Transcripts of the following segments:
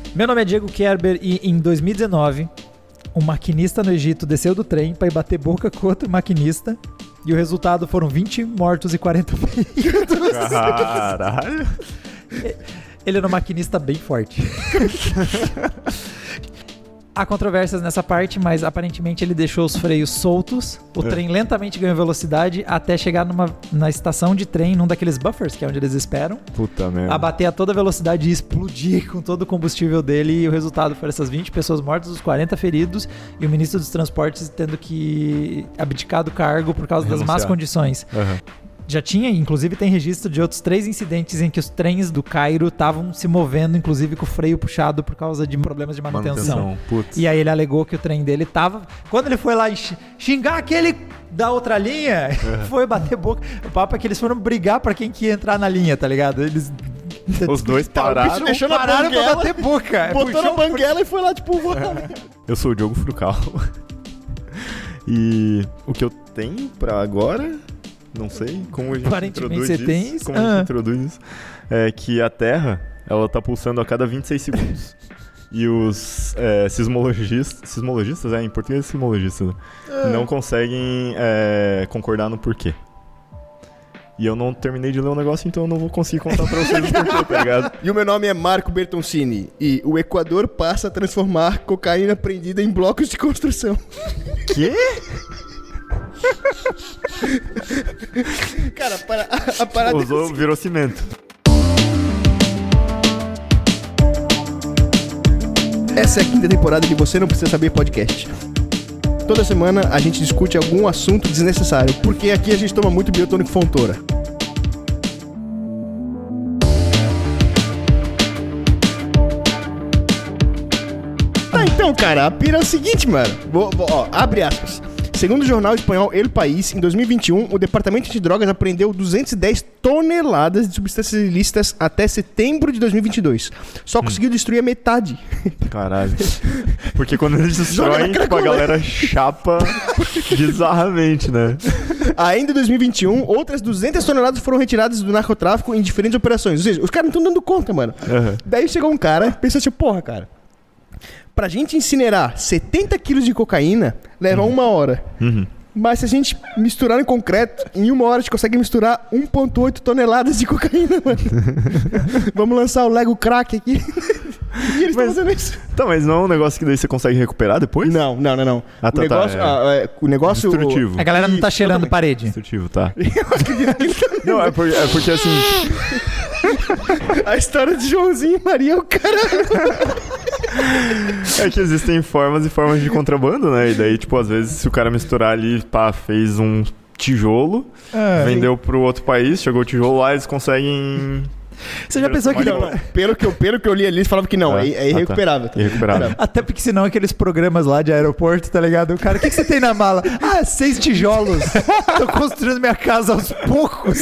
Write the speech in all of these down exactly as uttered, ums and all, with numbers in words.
Meu nome é Diego Kerber e em dois mil e dezenove, um maquinista no Egito desceu do trem para ir bater boca com outro maquinista e o resultado foram vinte mortos e quarenta feridos. Caralho. Ele era um maquinista bem forte. Há controvérsias nessa parte, mas aparentemente ele deixou os freios soltos. O é. trem lentamente ganhou velocidade até chegar numa, na estação de trem, num daqueles buffers, que é onde eles esperam. Puta merda. Abater a toda velocidade e explodir com todo o combustível dele. E o resultado foi essas vinte pessoas mortas, os quarenta feridos. E o ministro dos Transportes tendo que abdicar do cargo por causa Renunciar. das más condições. Uhum. Já tinha, inclusive tem registro de outros três incidentes em que os trens do Cairo estavam se movendo, inclusive com o freio puxado por causa de problemas de manutenção. manutenção. E aí ele alegou que o trem dele tava... Quando ele foi lá xingar aquele da outra linha, uhum. foi bater boca. O papo é que eles foram brigar pra quem que ia entrar na linha, tá ligado? Eles... Os dois pararam, deixou na pararam banguela, pra bater boca. Botou Puxou, na banguela e foi lá, tipo... Eu sou o Diogo Frucal. E o que eu tenho pra agora... Não sei como a gente introduz você isso, tem isso? como ah. a gente introduz isso, é que a Terra, ela tá pulsando a cada vinte e seis segundos. E os é, sismologistas, sismologistas, é, em português sismologistas, né? ah. não conseguem é, concordar no porquê. E eu não terminei de ler o negócio, então eu não vou conseguir contar pra vocês o porquê, tá ligado? E o meu nome é Marco Bertoncini, e o Equador passa a transformar cocaína prendida em blocos de construção. Quê? Cara, para, a, a parada... Usou, virou cimento. Essa é a quinta temporada de Você Não Precisa Saber podcast. Toda semana a gente discute algum assunto desnecessário, porque aqui a gente toma muito biotônico Fontoura. Tá, então, cara, a pira é o seguinte, mano. Vou, vou, ó, abre aspas. Segundo o jornal espanhol El País, em dois mil e vinte e um, o Departamento de Drogas apreendeu duzentas e dez toneladas de substâncias ilícitas até setembro de dois mil e vinte e dois. Só hum. conseguiu destruir a metade. Caralho. Porque quando eles destroem, tipo, a galera chapa bizarramente, né? Ainda em dois mil e vinte e um, outras duzentas toneladas foram retiradas do narcotráfico em diferentes operações. Ou seja, os caras não estão dando conta, mano. Uhum. Daí chegou um cara e pensou assim, porra, cara, pra gente incinerar setenta quilos de cocaína, leva uhum. uma hora. Uhum. Mas se a gente misturar em concreto, em uma hora a gente consegue misturar um vírgula oito toneladas de cocaína, mano. Vamos lançar o Lego Crack aqui. E eles estão fazendo isso. Tá, mas não é um negócio que daí você consegue recuperar depois? Não, não, não, não. Ah, tá, o negócio... tá, é... Ah, é, o negócio... Destrutivo. O... A galera não tá cheirando Isso, parede. Destrutivo, tá. Não, é porque, é porque assim... A história de Joãozinho e Maria é o caralho. É que existem formas e formas de contrabando, né? E daí, tipo, às vezes, se o cara misturar ali, pá, fez um tijolo, é, vendeu pro outro país, chegou o tijolo lá, eles conseguem... Você já pensou que não, não? Pelo que eu, pelo que eu li ali, eles falavam que não, é, é irrecuperável. Ah, tá. Irrecuperável. Até porque senão aqueles programas lá de aeroporto, tá ligado? O cara, o que, que você tem na mala? Ah, seis tijolos. Tô construindo minha casa aos poucos.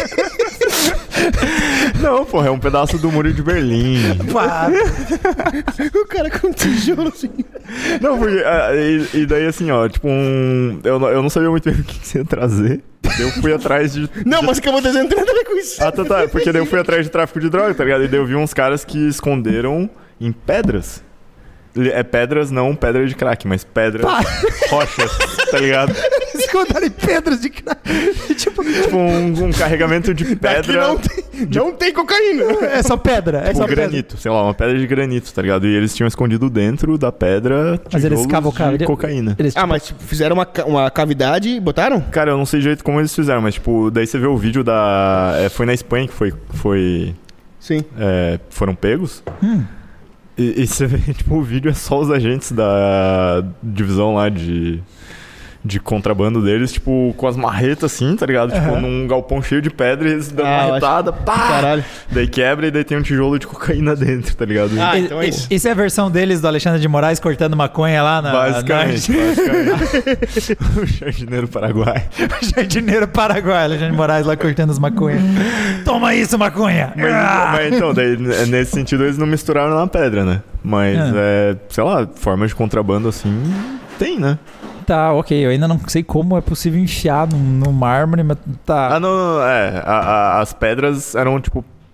Não, porra, é um pedaço do muro de Berlim. Pá. O cara com tijolo assim. Não, porque... E, e daí assim, ó, tipo um... Eu, eu não sabia muito bem o que, que você ia trazer. Eu fui atrás de... Não, mas que eu vou desenhar com isso. Ah, tá, tá. Porque daí eu fui atrás de tráfico de droga, tá ligado? E daí eu vi uns caras que esconderam em pedras. É pedras, não pedra de crack, mas pedras, Pá. rochas, tá ligado? Esconderam em pedras de crack. tipo, tipo um, um carregamento de pedra. Não tem, de... não tem cocaína. É só pedra. É tipo só granito, pedra. sei lá, uma pedra de granito, tá ligado? E eles tinham escondido dentro da pedra mas eles cavocavam de cocaína. Eles, tipo... Ah, mas tipo, fizeram uma, uma cavidade e botaram? Cara, eu não sei direito como eles fizeram, mas tipo, daí você vê o vídeo da... É, foi na Espanha que foi... foi Sim. É, foram pegos. Hum. E, e você vê, tipo, o vídeo é só os agentes da divisão lá de, de contrabando deles, tipo, com as marretas assim, tá ligado? Uhum. Tipo, num galpão cheio de pedra, eles dão ah, marretada, pá! Caralho. Daí quebra e daí tem um tijolo de cocaína dentro, tá ligado? Ah, então é isso. Isso é a versão deles do Alexandre de Moraes cortando maconha lá na... Basicamente, na... basicamente. O jardineiro paraguai. O jardineiro paraguai, Alexandre de Moraes lá cortando as maconhas. Toma isso, maconha! Mas, ah! mas então, daí, nesse sentido, eles não misturaram na pedra, né? Mas, ah. é, sei lá, formas de contrabando assim, tem, né? Tá, ok. Eu ainda não sei como é possível enfiar no, no mármore, mas tá... Ah, não, não, é. A, a, as pedras eram, tipo,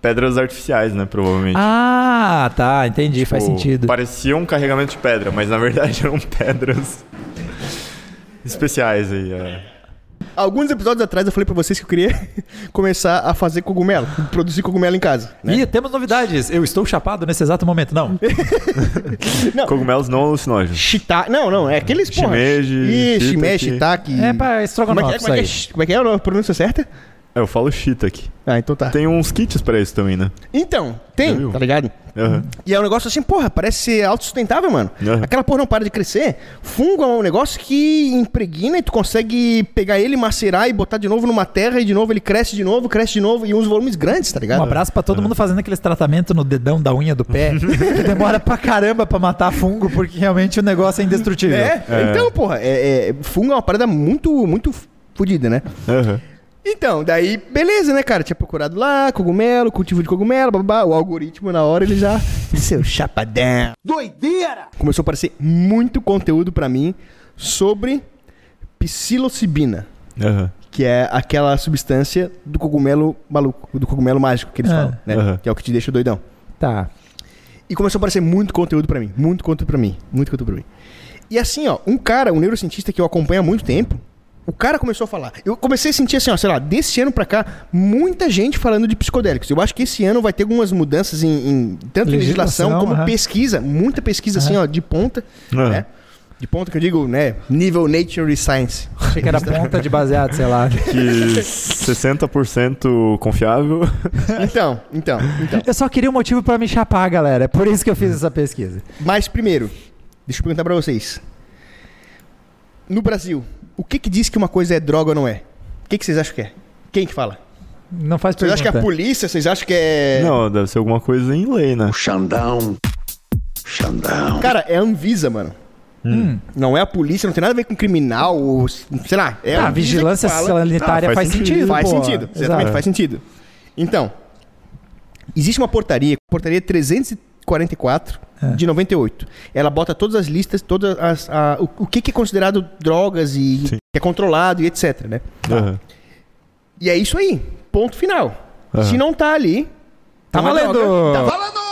pedras artificiais, né? Provavelmente. Ah, tá. Entendi. Tipo, Faz sentido. Parecia um carregamento de pedra, mas na verdade eram pedras especiais aí. É. Alguns episódios atrás eu falei pra vocês que eu queria começar a fazer cogumelo, produzir cogumelo em casa. Né? Ih, temos novidades. Eu estou chapado nesse exato momento. Não. Não. Cogumelos não alucinógenos. Shiitake. Não, não, é aqueles porra. Shimeji, Ih, shimeji, shiitake. shiitake. É pra estrogonofe, Como é que é, como é, que isso é, como é, que é a pronúncia certa? É, eu falo shiitake. Ah, então tá. Tem uns kits pra isso também, né? Então, Já tem, viu? tá ligado? Aham. E é um negócio assim, porra, parece ser autossustentável, mano. Aham. Aquela porra não para de crescer. Fungo é um negócio que impregna e tu consegue pegar ele, macerar e botar de novo numa terra e de novo ele cresce de novo, cresce de novo e uns volumes grandes, tá ligado? Um abraço pra todo mundo fazendo aqueles tratamentos no dedão da unha do pé, que demora pra caramba pra matar fungo, porque realmente o negócio é indestrutível. É, É. então, porra, é, é, fungo é uma parada muito, muito fodida, né? Aham. Então, daí, beleza, né, cara? Tinha procurado lá, cogumelo, cultivo de cogumelo, babá. O algoritmo, na hora, ele já... Seu chapadão. Doideira! Começou a aparecer muito conteúdo pra mim sobre psilocibina, Aham. que é aquela substância do cogumelo maluco, do cogumelo mágico que eles Ah. falam, né? Aham. Que é o que te deixa doidão. Tá. E começou a aparecer muito conteúdo pra mim, muito conteúdo pra mim, muito conteúdo pra mim. E assim, ó, um cara, um neurocientista que eu acompanho há muito tempo, o cara começou a falar. Eu comecei a sentir assim, ó, sei lá, desse ano pra cá, muita gente falando de psicodélicos. Eu acho que esse ano vai ter algumas mudanças em, em tanto em legislação Legislação, como aham. pesquisa, muita pesquisa assim, ó, de ponta, Aham. né? De ponta que eu digo, né, nível Nature e Science. Achei que era ponta de baseado, sei lá. Que sessenta por cento confiável. Então, então, então. Eu só queria um motivo pra me chapar, galera. É por isso que eu fiz essa pesquisa. Mas primeiro, deixa eu perguntar pra vocês. No Brasil, o que que diz que uma coisa é droga ou não é? O que que vocês acham que é? Quem que fala? Não faz Vocês pergunta. acham que é a polícia? Vocês acham que é... Não, deve ser alguma coisa em lei, né? Xandão. Xandão. Cara, é a Anvisa, mano. Hum. Não é a polícia, não tem nada a ver com criminal, ou, sei lá. É Ah, a Anvisa vigilância que fala. sanitária Ah, faz, faz sentido. sentido. Faz pô. sentido, exatamente, Exato. faz sentido. Então, existe uma portaria, portaria trezentos e quarenta e quatro É. de noventa e oito. Ela bota todas as listas, todas as, a- o, o que, que é considerado drogas e Sim. que é controlado e etc, né? Aham. E é isso aí, ponto final. Aham. Se não tá ali, Tá não é valendo! droga, tá valendo!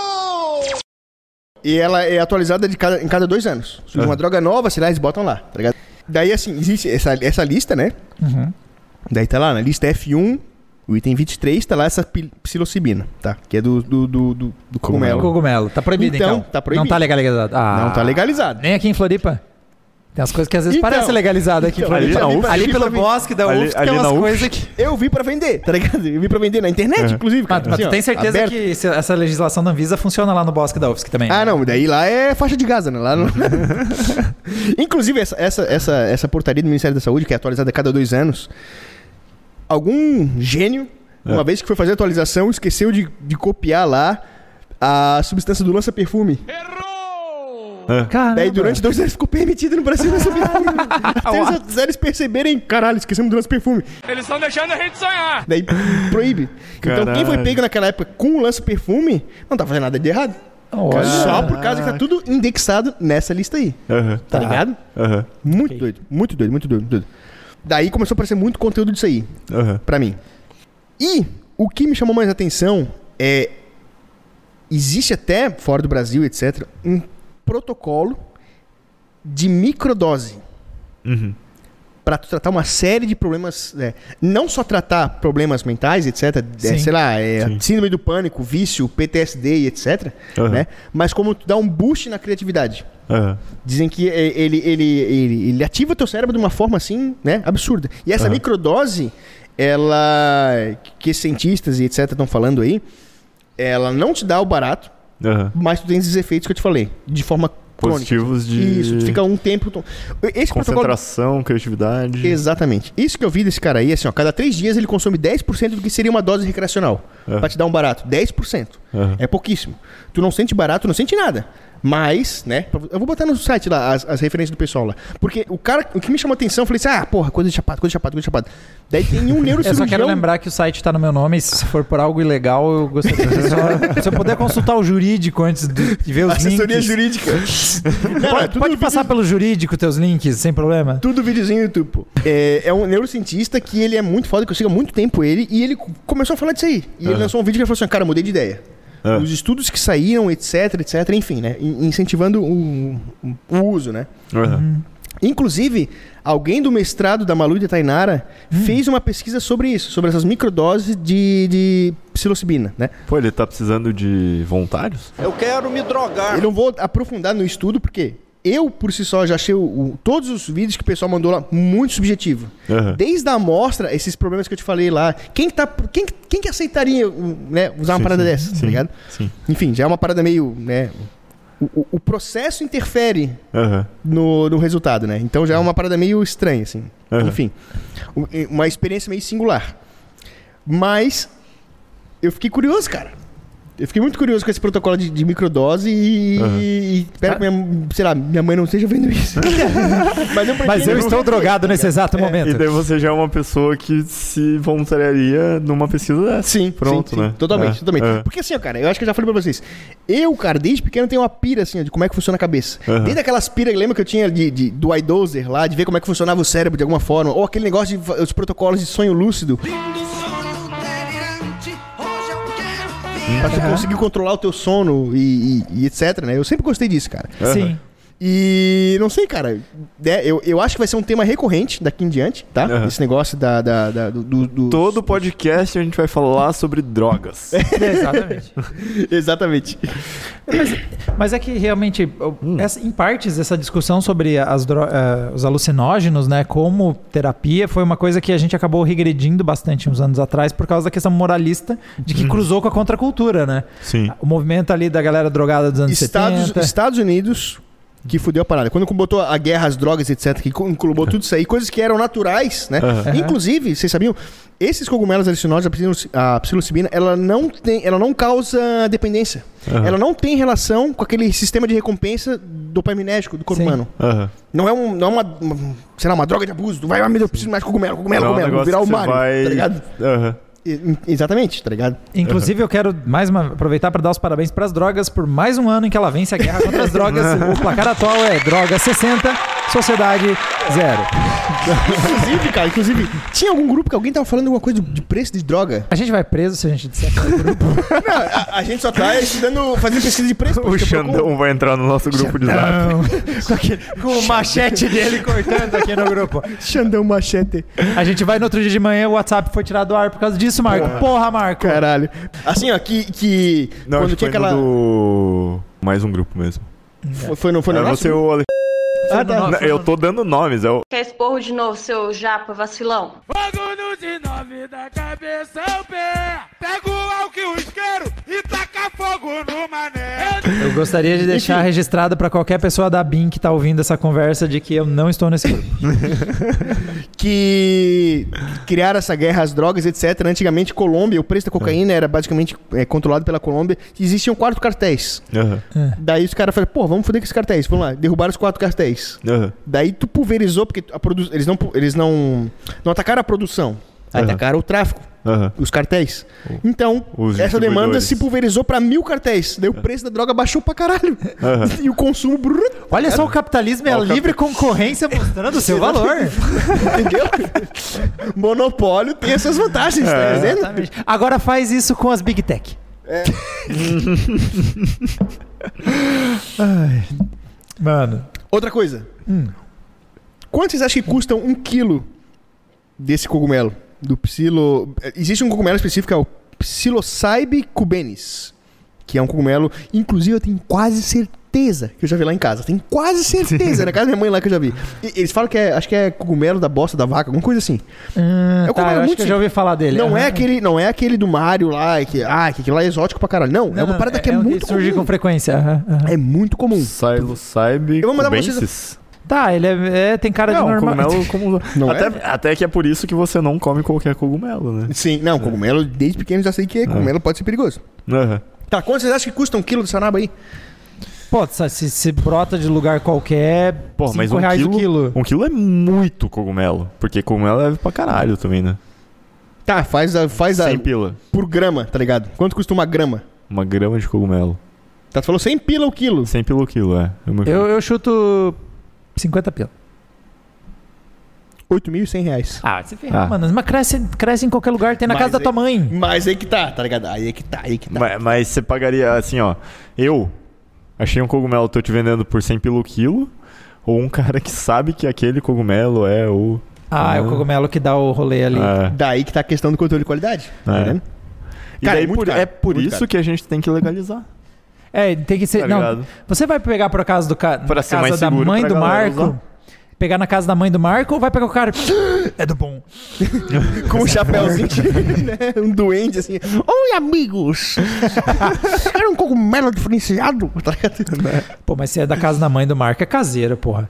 E ela é atualizada de cada, em cada dois anos. Surge uma Aham. droga nova, sei lá, eles botam lá, tá ligado? Daí, assim, existe essa, essa lista, né? Uhum. Daí tá lá na lista F um, o item vinte e três, tá lá essa pi- psilocibina, tá? Que é do, do, do, do, do cogumelo. Cogumelo. Tá proibido, então. Então, tá proibido. Não tá legalizado. Ah, Não tá legalizado. Nem aqui em Floripa. Tem umas coisas que às vezes Então, parecem legalizadas aqui em então, Floripa. ali na U F Sc, ali ali pelo pra mim- bosque da ali- U F S C ali tem na umas U F coisas Sc. que... Eu vi pra vender, tá ligado? Eu vi pra vender na internet, Uhum. inclusive. Mas, cara. mas Assim, tu ó, tem certeza aberto. que esse- essa legislação da Anvisa funciona lá no bosque da U F S C também? Ah, não, daí lá é faixa de Gaza, né? Lá no... Inclusive, essa, essa, essa, essa portaria do Ministério da Saúde, que é atualizada a cada dois anos, algum gênio, É. uma vez que foi fazer a atualização, esqueceu de, de copiar lá a substância do lança-perfume. É. Caramba. Daí durante dois anos ficou permitido no Brasil lança-perfume. Até os eles perceberem, caralho, esquecemos do lança-perfume. Eles estão deixando a gente sonhar. Daí proíbe. Então quem foi Caralho. pego naquela época com o lança-perfume não tá fazendo nada de errado. Olha. Só por causa que tá tudo indexado nessa lista aí. Aham. Tá, ligado? Aham. Muito doido, muito doido, muito doido, muito doido. Daí começou a aparecer muito conteúdo disso aí, Aham. pra mim. E o que me chamou mais atenção é... Existe até, fora do Brasil, etcétera, um protocolo de microdose. Uhum. Pra tu tratar uma série de problemas, é, não só tratar problemas mentais, etcétera, é, Sim. sei lá, é, Sim. síndrome do pânico, vício, P T S D e etcétera, Aham. né? Mas como tu dá um boost na criatividade. Aham. Dizem que é, ele, ele, ele, ele ativa o teu cérebro de uma forma assim, né, absurda. E essa Aham. microdose, ela, que cientistas e etcétera estão falando aí, ela não te dá o barato, Aham. mas tu tem esses efeitos que eu te falei, de forma crônica. Positivos de Isso, tu fica um tempo... tu- Esse protocolo... concentração, criatividade. Exatamente. Isso que eu vi desse cara aí, assim, ó, cada três dias ele consome dez por cento do que seria uma dose recreacional. É. Pra te dar um barato. dez por cento. Aham. É pouquíssimo. Tu não sente barato, não sente nada. Mas, né? Eu vou botar no site lá as, as referências do pessoal lá. Porque o cara, o que me chamou a atenção, eu falei assim: ah, porra, coisa de chapado, coisa de chapado, coisa de chapado. Daí tem um neurocirurgião. Eu só quero lembrar que o site tá no meu nome. E se for por algo ilegal, eu gostaria de só, se eu puder consultar o jurídico antes de, de ver os Assessoria links. jurídica. Não, Pode, é tudo pode vídeo- passar pelo jurídico teus links, sem problema. Tudo videozinho no YouTube, pô. É, é um neurocientista que ele é muito foda, que eu sigo há muito tempo ele, e ele começou a falar disso aí. E ele lançou um vídeo que ele falou assim: cara, eu mudei de ideia. Ah. Os estudos que saíram, etc, etc, enfim, né? in- Incentivando o, o- o uso, né? Uhum. Inclusive, alguém do mestrado da Malu e da Tainara fez uma pesquisa sobre isso, sobre essas microdoses de, de psilocibina, né? Pô, ele tá precisando de voluntários? Eu quero me drogar. Eu não vou aprofundar no estudo, porque eu, por si só, já achei o- o- todos os vídeos que o pessoal mandou lá muito subjetivo. Uhum. Desde a amostra, esses problemas que eu te falei lá, quem que, tá, quem, quem que aceitaria, um, né, usar uma Sim, parada sim, dessa, tá sim, ligado? Sim. Enfim, já é uma parada meio, né... O, o- o processo interfere Uhum. no, no resultado, né? Então já é uma parada meio estranha, assim. Uhum. Enfim, um- uma experiência meio singular. Mas eu fiquei curioso, cara. Eu fiquei muito curioso com esse protocolo de, de microdose e, Uhum. e espero que minha, sei lá, minha mãe não esteja vendo isso. Mas eu, Mas eu estou drogado nesse exato E momento. daí você já é uma pessoa que se voluntariaria numa pesquisa dessa. Sim, Pronto, sim, sim. né? Totalmente, É, totalmente. é. Porque assim, ó, cara, eu acho que eu já falei pra vocês. Eu, cara, desde pequeno tenho uma pira, assim, ó, de como é que funciona a cabeça. Uhum. Desde aquelas piras, lembra que eu tinha de, de, do iDozer lá, de ver como é que funcionava o cérebro de alguma forma. Ou aquele negócio de fa- os protocolos de sonho lúcido. Pra você conseguir controlar o teu sono e, e- e etc, né? Eu sempre gostei disso, cara. Sim. E não sei, cara. né, eu, eu acho que vai ser um tema recorrente daqui em diante, tá? Uhum. Esse negócio da, da, da- do, do- do- Todo podcast a gente vai falar sobre drogas. Exatamente. Exatamente. Mas, mas é que realmente, eu- essa- em partes, essa discussão sobre as dro- eh, os alucinógenos, né, como terapia, foi uma coisa que a gente acabou regredindo bastante uns anos atrás por causa da questão moralista de que cruzou com a contracultura, né? Sim. O movimento ali da galera drogada dos anos Estados, setenta. Estados Unidos, que fudeu a parada. Quando botou a guerra às drogas, etcétera, que englobou tudo isso aí, coisas que eram naturais, né? Aham. Inclusive, vocês sabiam, esses cogumelos alucinógenos, a psiloci- a psilocibina, ela não tem, ela não causa dependência. Aham. Ela não tem relação com aquele sistema de recompensa dopaminérgico do corpo Sim. humano. Aham. Não é, um, não é uma, uma, sei lá, uma droga de abuso. Tu vai, ah, meu Deus, eu preciso mais cogumelo, cogumelo, Não é um cogumelo. Vou negócio virar o que você Mario, vai- tá ligado? Aham. E- Exatamente, tá ligado? Inclusive, eu quero mais uma, aproveitar para dar os parabéns para as drogas por mais um ano em que ela vence a guerra contra as drogas. O placar atual é droga sessenta, sociedade zero. Inclusive, cara, inclusive, tinha algum grupo que alguém tava falando alguma coisa de preço de droga? A gente vai preso se a gente disser. Não, a, a gente só tá estudando, fazendo pesquisa de preço. O porque eu procuro- Xandão vai entrar no nosso grupo de zap. Não, com, aquele- com o machete dele cortando aqui no grupo. Xandão machete. A gente vai no outro dia de manhã, o WhatsApp foi tirado do ar por causa disso, Marco. Porra, Marco. Caralho. Assim, ó, que, que Não, quando acho que tinha foi aquela... no do... Mais um grupo mesmo. Foi, foi no, foi no É nosso? você o Ale... Ah, tá. Não, eu tô dando nomes, é o... Quer esporro de novo, seu japa vacilão? Fogo no dezenove da cabeça ao pé. Pega o álcool e o isqueiro e taca fogo no mané. Eu gostaria de deixar Enfim. registrado para qualquer pessoa da B I M que tá ouvindo essa conversa de que eu não estou nesse grupo. Que criaram essa guerra às drogas, etcétera. Antigamente, Colômbia, o preço da cocaína era basicamente é, controlado pela Colômbia. Existiam quatro cartéis. Aham. Daí os caras falaram, pô, vamos foder com esses cartéis. Vamos lá, derrubaram os quatro cartéis. Aham. Daí tu pulverizou, porque a produ... eles, não, pu- eles não, não atacaram a produção. Aham. Atacaram o tráfico, Aham. os cartéis. Então, Os essa demanda distribuidores. se pulverizou pra mil cartéis. Daí o preço da droga baixou pra caralho. Aham. E o consumo... brrr, Olha só, o capitalismo é a Olha o livre concorrência mostrando o seu valor. Entendeu? Monopólio tem essas vantagens, tá É. dizendo? Exatamente. Agora faz isso com as Big Tech. Ai. Mano, Outra coisa. Hum. Quanto vocês acham que custam um quilo desse cogumelo? Do psilo... Existe um cogumelo específico, é o Psilocybe cubenis. Que é um cogumelo... Inclusive, eu tenho quase certeza que eu já vi lá em casa. Tenho quase certeza. Na casa da minha mãe lá que eu já vi. E- eles falam que é... Acho que é cogumelo da bosta da vaca. Alguma coisa assim. hum, É o tá, cogumelo eu acho muito que eu já ouvi falar dele. Não é, Aham. aquele, não é aquele do Mario lá. Que, ah, que aquilo lá é exótico pra caralho. Não, é Não, uma não, parada que é, um muito surge comum. com frequência. aham, aham. É muito comum. Psilocybe Eu vou mandar pra vocês- cubensis. Tá, ele é, é- tem cara Não, de normal. cogumelo como... Não até, é? até que é por isso que você não come qualquer cogumelo, né? Sim, não, cogumelo, desde pequeno já sei que cogumelo pode ser perigoso. Aham. Tá, quanto vocês acham que custa um quilo dessa naba aí? Pô, se, se brota de lugar qualquer, Pô, mas cinco um reais quilo, o quilo. Um quilo é muito cogumelo. Porque cogumelo leva pra caralho também, né? Tá, faz a... Faz a cem pila. por grama, tá ligado? Quanto custa uma grama? Uma grama de cogumelo. Tá, tu falou cem pila o quilo. cem pila o quilo, é. é meu Eu, eu chuto cinquenta pila. oito mil e cem reais. Ah, você ferra, Ah. mano. Mas cresce, cresce em qualquer lugar, tem na Mas casa da aí- tua mãe. Mas aí que tá, tá ligado? Aí é que tá, aí que tá. Mas, mas você pagaria assim, ó. Eu achei um cogumelo, tô te vendendo por cem pila o quilo. Ou um cara que sabe que aquele cogumelo é o... Ah, é o cogumelo que dá o rolê ali. É. Daí que tá a questão do controle de qualidade. Tá É. vendo? E Cara, daí é muito por- caro, é por muito isso caro. que a gente tem que legalizar. É, tem que ser. Tá não, ligado? você vai pegar por acaso do ca... Pra na ser casa mais da seguro mãe pra do galera Marco? usar. Pegar na casa da mãe do Marco ou vai pegar o cara? É do bom. Com um chapéuzinho, né? Um duende assim. Oi, amigos! Era um cogumelo diferenciado. Tá ligado? Pô, mas se é da casa da mãe do Marco, é caseira, porra.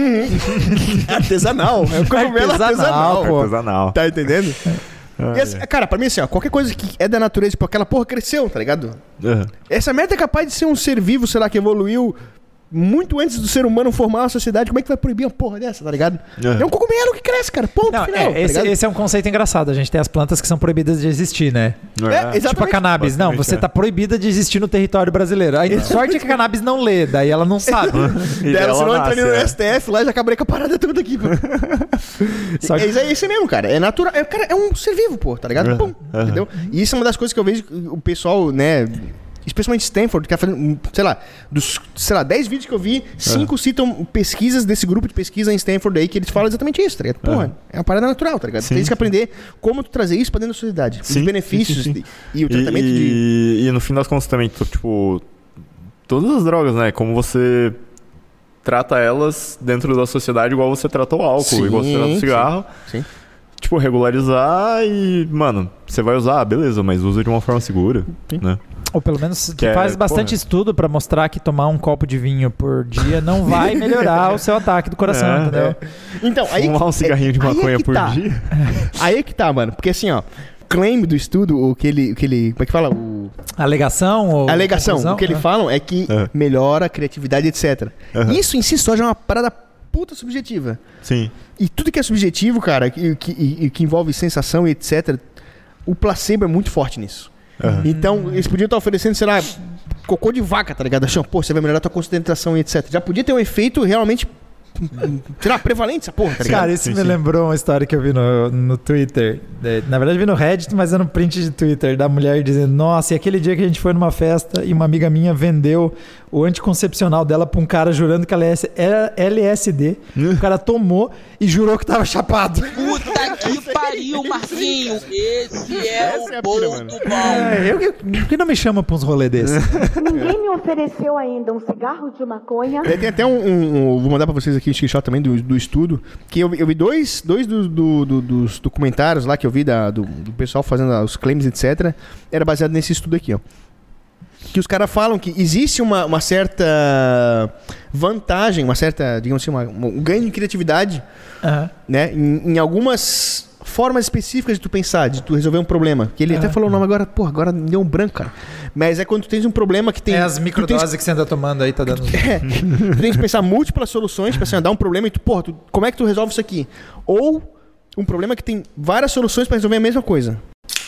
Artesanal. É um cogumelo Artesanal, artesanal. pô. Artesanal. Tá entendendo? E assim, cara, pra mim assim, ó, qualquer coisa que é da natureza, tipo, aquela porra cresceu, tá ligado? Uhum. Essa merda é capaz de ser um ser vivo, sei lá, que evoluiu muito antes do ser humano formar uma sociedade. Como é que vai proibir uma porra dessa, tá ligado? Uhum. É um cogumelo que cresce, cara. Ponto Não, final, é, tá esse, ligado? esse é um conceito engraçado. A gente tem as plantas que são proibidas de existir, né? É, exatamente. Tipo a cannabis. Não, basicamente, você é. tá proibida de existir no território brasileiro. A sorte é que a cannabis não lê, daí ela não sabe. E Dela, dela senão eu nasce, entraria no é. S T F lá e já acabarei com a parada toda aqui, pô. Só que- É isso aí, é isso mesmo, cara. É natural. É, cara, é um ser vivo, pô, tá ligado? Uhum, Pum, uhum. entendeu? E isso é uma das coisas que eu vejo o pessoal, né... Especialmente Stanford, que tá fazendo, sei lá, dos, sei lá, dez vídeos que eu vi, cinco citam pesquisas desse grupo de pesquisa em Stanford aí, que eles falam exatamente isso, tá ligado? Porra, Uhum. é uma parada natural, tá ligado? Sim, Tem que sim. aprender como tu trazer isso pra dentro da sociedade. Sim, os benefícios sim, sim, sim. E, e o tratamento e, de... e no fim das contas também, tu, tipo, todas as drogas, né? Como você trata elas dentro da sociedade igual você trata o álcool, Sim, igual você trata o sim, cigarro. sim. Tipo, regularizar e, mano, você vai usar, beleza, mas usa de uma forma segura, né? Ou pelo menos Que é, faz bastante porra. estudo pra mostrar que tomar um copo de vinho por dia não vai melhorar o seu ataque do coração, É, entendeu? Então, aí... Fumar um cigarrinho de aí é maconha que por tá. dia. Aí é que tá, mano. Porque assim, ó, claim do estudo, o que ele... O que ele como é que fala? O... Alegação ou A alegação, conclusão? o que eles É. falam é que É. melhora a criatividade, etcétera. Aham. Isso em si só já é uma parada puta subjetiva. Sim. E tudo que é subjetivo, cara, e que, e- e que envolve sensação e etcétera, o placebo é muito forte nisso. Aham. Então, eles podiam estar oferecendo, sei lá, cocô de vaca, tá ligado? Achando, pô, você vai melhorar a tua concentração e etcétera. Já podia ter um efeito realmente, sei lá, prevalente essa porra, tá ligado? Cara, isso Sim, me sim. lembrou uma história que eu vi no, no Twitter. É, Na verdade, vi no Reddit, mas era um print de Twitter da mulher dizendo: Nossa, e aquele dia que a gente foi numa festa e uma amiga minha vendeu o anticoncepcional dela pra um cara jurando que ela era L S D. O cara tomou e jurou que tava chapado. Puta que pariu, Marquinho. Esse é Essa é a o bom pira, do mano. bom. É, eu, eu, por que não me chama pra uns rolês desses? Ninguém me ofereceu ainda um cigarro de maconha. É, tem até um, um- um- Vou mandar pra vocês aqui um screenshot também do, do estudo. Que eu, vi- eu vi dois, dois do- do- do- dos documentários lá que eu vi da- do, do pessoal fazendo os claims, etcétera. Era baseado nesse estudo aqui, ó. Que os caras falam que existe uma, uma certa vantagem, uma certa, digamos assim, uma- um ganho de criatividade, Aham. né? Em, em algumas formas específicas de tu pensar, de tu resolver um problema. Que ele até Ah. falou o nome agora, porra, agora me deu um branco, cara. Mas é quando tu tens um problema que tem... É as tu tens- microdoses que você anda tomando aí, tá dando. é, tu tem que pensar múltiplas soluções pra assim, dar um problema e tu, porra, tu, como é que tu resolve isso aqui? Ou um problema que tem várias soluções pra resolver a mesma coisa.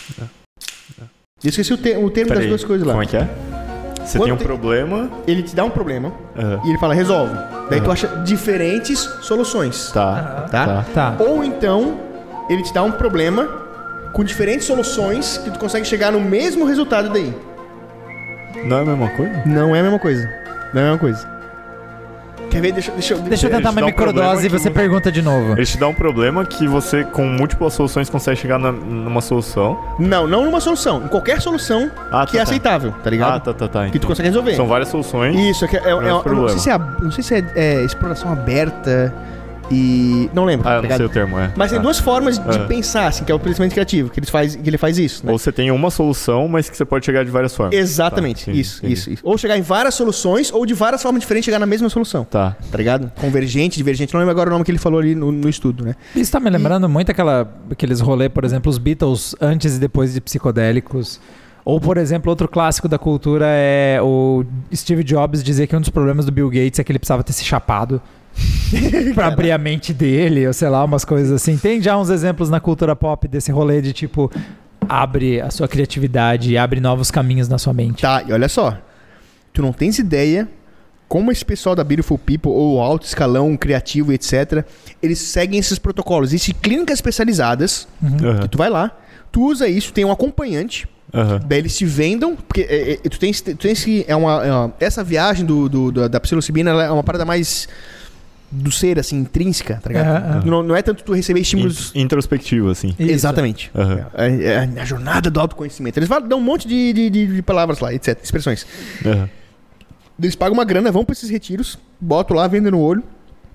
Eu esqueci o, te- o termo das Peraí, duas coisas lá. Como é que é? Você Quando tem um tem- problema. Ele te dá um problema Aham. e ele fala, resolve. Daí tu acha diferentes soluções. Tá. Tá? Tá. Ou então, ele te dá um problema com diferentes soluções que tu consegue chegar no mesmo resultado daí. Não é a mesma coisa? Não é a mesma coisa. Não é a mesma coisa. Quer ver? Deixa, deixa, Deixa eu Eles tentar uma dão um microdose problema e que você você- pergunta de novo. Ele te dá um problema que você, com múltiplas soluções, consegue chegar na- numa solução. Não, não numa solução. Em qualquer solução Ah, que tá, é tá. aceitável, tá ligado? Ah, tá, tá, tá. Que tu entendi. consegue resolver. São várias soluções. Isso, é, que é, é, é, Mesmo eu não problema. sei se é, não sei se é, é exploração aberta e... Não lembro, Ah, tá eu não ligado? sei o termo, é. Mas tem Ah. duas formas de Ah. pensar, assim, que é o pensamento criativo, que ele faz, que ele faz isso, né? Ou você tem uma solução, mas que você pode chegar de várias formas. Exatamente, Tá, entendi, isso, entendi. isso, isso. Ou chegar em várias soluções, ou de várias formas diferentes chegar na mesma solução. Tá. Tá ligado? Convergente, divergente, não lembro agora o nome que ele falou ali no, no estudo, né? Isso tá me lembrando muito aquela, aqueles rolês, por exemplo, os Beatles antes e depois de psicodélicos. Ou, por exemplo, outro clássico da cultura é o Steve Jobs dizer que um dos problemas do Bill Gates é que ele precisava ter se chapado pra abrir a mente dele, ou sei lá, umas coisas assim. Tem já uns exemplos na cultura pop desse rolê de tipo, abre a sua criatividade e abre novos caminhos na sua mente. Tá, e olha só. Tu não tens ideia como esse pessoal da Beautiful People, ou alto escalão, criativo, etcétera, eles seguem esses protocolos. Existem clínicas especializadas, Uhum. que tu vai lá, tu usa isso, tem um acompanhante, Uhum. daí eles te vendam, porque é, é, tu tens, tu tens que, é uma, é uma- essa viagem do, do- da, da psilocibina, ela é uma parada mais do ser, assim, intrínseca, tá ligado? Uhum, uhum. Não, não é tanto tu receber estímulos... In- Introspectivo, assim. Isso. Exatamente. Uhum. É, é a jornada do autoconhecimento. Eles falam- dão um monte de, de, de- de palavras lá, etcétera, expressões. Uhum. Eles pagam uma grana, vão pra esses retiros, botam lá, vendem no olho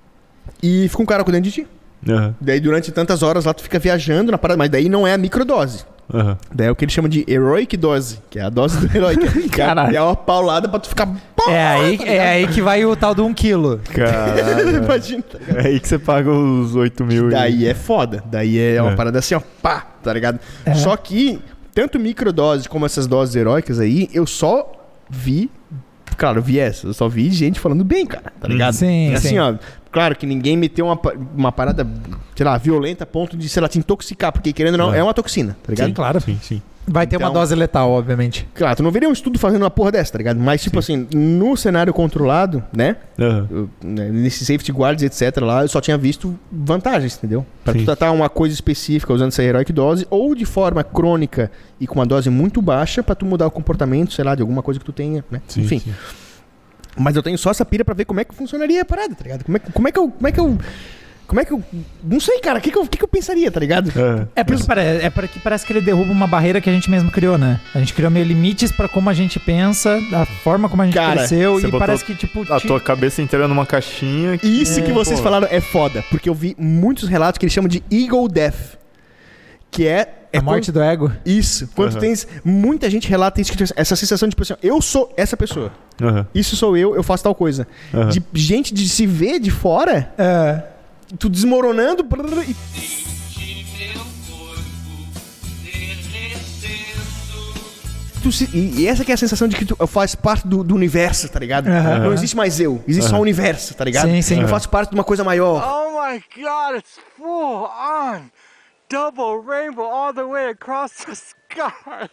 e fica um cara cuidando de ti. Uhum. Daí durante tantas horas lá tu fica viajando na parada, mas daí não é a microdose. Uhum. Daí é o que eles chamam de heroic dose, que é a dose do herói. Que é, Caralho. é uma paulada pra tu ficar... É aí, é aí que vai o tal do um quilo. Caralho. Imagina, tá ligado? É aí que você paga os oito mil. Daí é foda. Daí é uma É. parada assim, ó, pá, tá ligado? É. Só que, tanto microdose como essas doses heróicas aí, eu só vi... Claro, eu vi essa. Eu só vi gente falando bem, cara, tá ligado? Sim, assim, sim. ó, claro que ninguém meteu uma, pa- uma parada, sei lá, violenta a ponto de, sei lá, te intoxicar, porque querendo ou não, É. é uma toxina, tá ligado? Sim, claro. Sim, sim. Vai ter uma Então- dose letal, obviamente. Claro, tu não veria um estudo fazendo uma porra dessa, tá ligado? Mas, tipo assim, no cenário controlado, né? Uhum. eu- né, Nesse safety guards, etcétera lá, eu só tinha visto vantagens, entendeu? Pra Sim. tu tratar uma coisa específica usando essa heroic dose, ou de forma crônica e com uma dose muito baixa, pra tu mudar o comportamento, sei lá, de alguma coisa que tu tenha, né? Sim, Enfim. sim. Mas eu tenho só essa pira pra ver como é que funcionaria a parada, tá ligado? Como é, que- como é que eu. Como é que eu. Como é que eu. Não sei, cara. O que, que, eu, que, que eu pensaria, tá ligado? Uhum. É porque, parece, é porque parece que ele derruba uma barreira que a gente mesmo criou, né? A gente criou meio limites pra como a gente pensa, da forma como a gente Cara, cresceu, você e botou parece que, tipo... A te- tua cabeça inteira numa caixinha. E isso que vocês pô. falaram é foda, porque eu vi muitos relatos que eles chamam de ego death. Que é. é a morte quando- do ego. Isso. Quando Aham. tens. Muita gente relata isso, que, tipo, essa sensação de, tipo assim, ó, eu sou essa pessoa. Uhum. Isso sou eu, eu faço tal coisa. Aham. De gente de se ver de fora, É. tu desmoronando. brrr, e tu se- e, e essa que é a sensação de que tu faz parte do, do universo, tá ligado? Aham. Não existe mais eu, existe só o universo, tá ligado? Sim, sim. Eu faço parte de uma coisa maior. Oh my god, it's full on. Double rainbow all the way across the sky.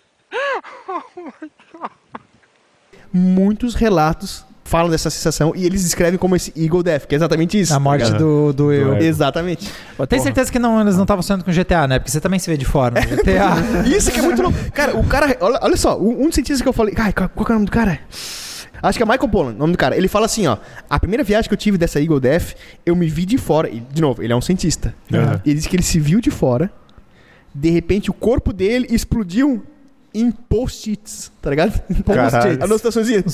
Muitos relatos falam dessa sensação e eles descrevem como esse ego death, que é exatamente isso. A tá morte ligado? do, do eu. ego. Exatamente. Eu tenho certeza que não, eles não estavam sonhando com G T A, né? Porque você também se vê de fora no G T A. Isso que é muito louco. Cara, o cara. Olha, olha só, um um dos cientistas que eu falei. Ai, qual, qual que é o nome do cara? Acho que é Michael Pollan, o nome do cara. Ele fala assim, ó. A primeira viagem que eu tive dessa Eagle Death, eu me vi de fora. E, de novo, ele é um cientista. Uhum. Ele disse que ele se viu de fora. De repente, o corpo dele explodiu em post-its, tá ligado? Caralho. Anotaçõezinha.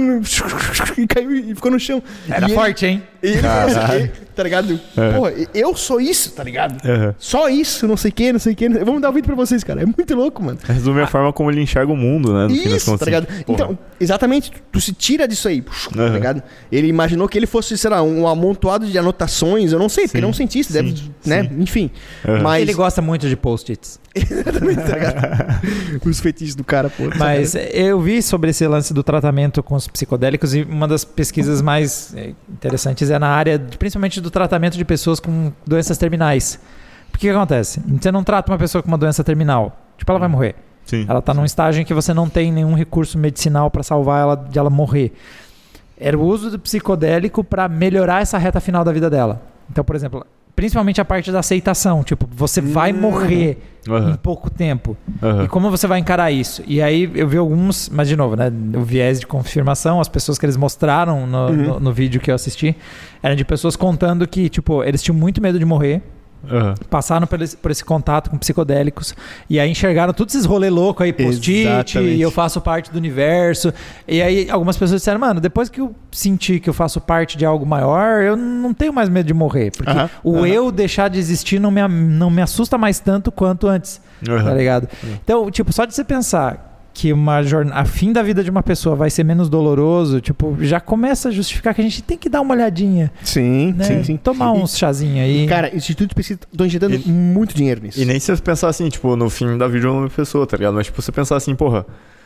E caiu e ficou no chão. Era E ele- forte, hein? e ele falou assim, Caralho. ele- tá ligado? É. Porra, eu sou isso, tá ligado? Uhum. Só isso, não sei o que, não sei o que. Vamos dar um vídeo pra vocês, cara. É muito louco, mano. Resume a forma como ele enxerga o mundo, né? no fim das Isso, contas, tá ligado? assim. Porra. Então, exatamente, tu, tu se tira disso aí, tá Uhum. ligado? Ele imaginou que ele fosse, sei lá, um amontoado de anotações, eu não sei, porque Sim, ele é um cientista, sim, deve, né? sim. Enfim. Uhum. Mas, Ele gosta muito de post-its. exatamente, tá ligado? Os fetiches do cara, pô. Mas eu vi sobre esse lance do tratamento com os psicodélicos e uma das pesquisas mais eh, interessantes é na área, de- principalmente do tratamento de pessoas com doenças terminais. Porque o que acontece? Você não trata uma pessoa com uma doença terminal. Tipo, ela vai morrer. Sim. Ela está num estágio em que você não tem nenhum recurso medicinal para salvar ela de ela morrer. Era o uso do psicodélico para melhorar essa reta final da vida dela. Então, por exemplo, principalmente a parte da aceitação. Tipo, você vai morrer Uhum. em pouco tempo. Uhum. E como você vai encarar isso? E aí eu vi alguns, mas de novo, né? O viés de confirmação, as pessoas que eles mostraram no, no, no vídeo que eu assisti, eram de pessoas contando que, tipo, eles tinham muito medo de morrer. Uhum. Passaram por esse, por esse contato com psicodélicos e aí enxergaram todos esses rolê louco aí, post-it, Exatamente. e eu faço parte do universo. E aí algumas pessoas disseram, mano, depois que eu senti que eu faço parte de algo maior, eu não tenho mais medo de morrer. Porque Aham, o aham. eu deixar de existir não me, não me assusta mais tanto quanto antes. Uhum. Tá ligado? Então, tipo, só de você pensar que uma jornada, a fim da vida de uma pessoa vai ser menos doloroso, tipo, já começa a justificar que a gente tem que dar uma olhadinha. Sim, né? sim, sim. Tomar uns chazinhos aí. Cara, institutos específicos estão injetando E- muito dinheiro nisso. E nem se você pensar assim, tipo, no fim da vida de uma pessoa, tá ligado? Mas, tipo, você pensar assim, porra,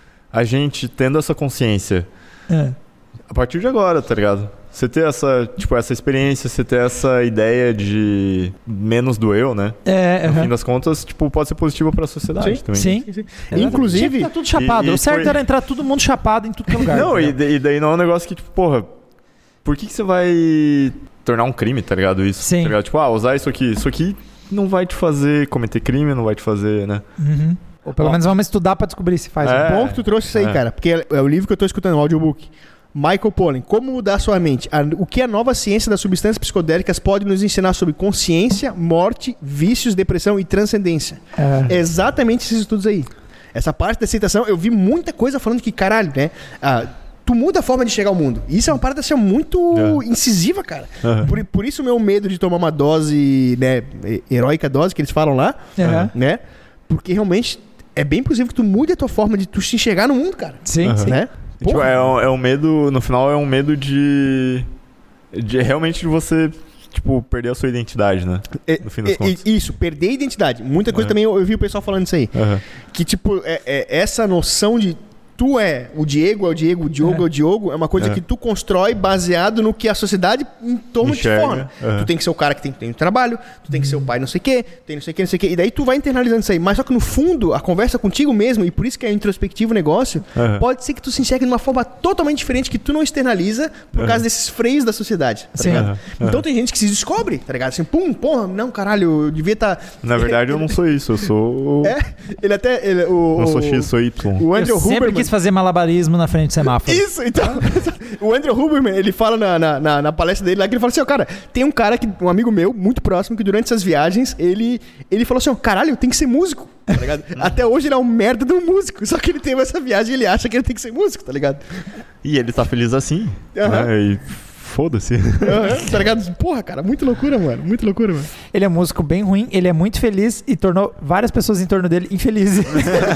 a gente tendo essa consciência É. a partir de agora, tá ligado? Você ter essa, tipo, essa experiência, você ter essa ideia de menos do eu, né? É, No aham. fim das contas, tipo, pode ser positivo pra sociedade Sim, também. Sim. Sim, sim. Exatamente. Inclusive, Tinha que tá tudo chapado. e- e o certo foi- era entrar todo mundo chapado em tudo que é lugar. Não, tá e, ligado? e daí não é um negócio que, tipo, porra, por que, que você vai tornar um crime, tá ligado? Isso, Sim. tá ligado? Tipo, ah, usar isso aqui. Isso aqui não vai te fazer cometer crime, não vai te fazer, né? Uhum. Ou pelo Ó. menos vamos estudar pra descobrir se faz. É. bom que tu trouxe isso aí, É. cara. Porque é, é o livro que eu tô escutando, o audiobook. Michael Pollan, Como Mudar Sua Mente. A- o que a nova ciência das substâncias psicodélicas pode nos ensinar sobre consciência, morte, vícios, depressão e transcendência. É. É exatamente esses estudos aí. Essa parte da aceitação, eu vi muita coisa falando que, caralho, né? Ah, tu muda a forma de chegar ao mundo. Isso é uma parada assim, muito É. incisiva, cara. Aham. Por, por isso o meu medo de tomar uma dose, né, he- heróica dose, que eles falam lá, Aham. né? Porque realmente é bem possível que tu mude a tua forma de tu se enxergar no mundo, cara. Sim, Aham. sim. Né? Tipo, Porra. é, um- é um medo, no final é um medo de. de realmente de você, tipo, perder a sua identidade, né? É, no fim das é, contas. Isso, perder a identidade. Muita coisa É. também eu, eu vi o pessoal falando isso aí. Aham. Que, tipo, é, é essa noção de tu é o Diego, é o Diego, o Diogo é, É. o Diogo, é uma coisa É. que tu constrói baseado no que a sociedade em torno Enxerga. te forma. É. Tu tem que ser o cara que tem, tem um trabalho, tu tem que ser o pai não sei o quê, tem não sei o quê, não sei o quê. E daí tu vai internalizando isso aí. Mas só que no fundo, a conversa contigo mesmo, e por isso que é introspectivo o negócio, Aham. pode ser que tu se enxergue de uma forma totalmente diferente que tu não externaliza por Aham. causa desses freios da sociedade. Tá Sim. ligado? Aham. Então Aham. tem gente que se descobre, tá ligado? Assim, pum, porra, não, caralho, eu devia estar. Na verdade, eu não sou isso, eu sou. É, ele até. Ele, o, Não sou o- X, sou Y. O Andrew Eu sempre Huberman. quis fazer malabarismo na frente do semáforo. Isso, então. O Andrew Huberman, ele fala na, na, na, na palestra dele lá que ele fala assim: ó, cara, tem um cara, que, um amigo meu, muito próximo, que durante essas viagens, ele, ele falou assim: ó, caralho, eu tenho que ser músico, tá ligado? Até hoje ele é um merda de um músico, só que ele teve essa viagem e ele acha que ele tem que ser músico, tá ligado? E ele tá feliz assim. Aham. Né? E foda-se. Aham, tá ligado? Porra, cara, muito loucura, mano, muito loucura, mano. Ele é músico bem ruim, ele é muito feliz e tornou várias pessoas em torno dele infelizes.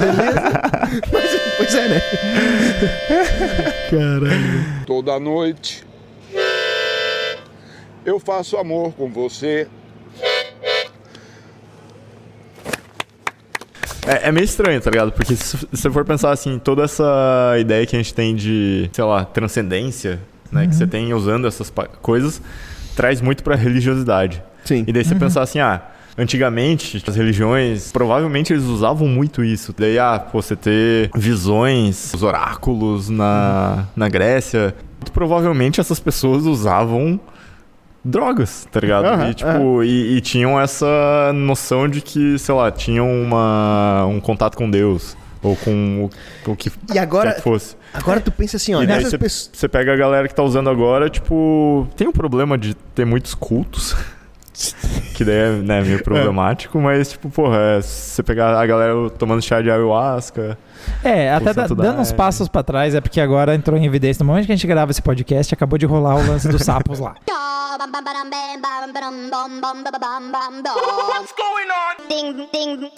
Mas, pois é, né? Caralho. Toda noite eu faço amor com você. É, é meio estranho, tá ligado? Porque se se você for pensar assim, toda essa ideia que a gente tem de, sei lá, transcendência, né? Que você tem usando essas pa- coisas, traz muito pra religiosidade. Sim. E daí você pensar assim, ah, antigamente as religiões, provavelmente eles usavam muito isso. Daí, ah, pô, você ter visões, os oráculos na, na Grécia. Muito provavelmente essas pessoas usavam drogas, tá ligado? Aham, e, tipo, e, e tinham essa noção de que, sei lá, tinham uma, um contato com Deus. Ou com o, o que E agora, quer que fosse. agora tu pensa assim, ó, E daí nessas você, pessoas. você pega a galera que tá usando agora, tipo... Tem um problema de ter muitos cultos. Que daí é, né, meio problemático, mas, tipo, porra, é, você pegar a galera tomando chá de ayahuasca... É, até da- santo dando uns daime. passos pra trás, é porque agora entrou em evidência. No momento que a gente grava esse podcast, acabou de rolar o lance dos sapos lá. What's going on? Ding, ding.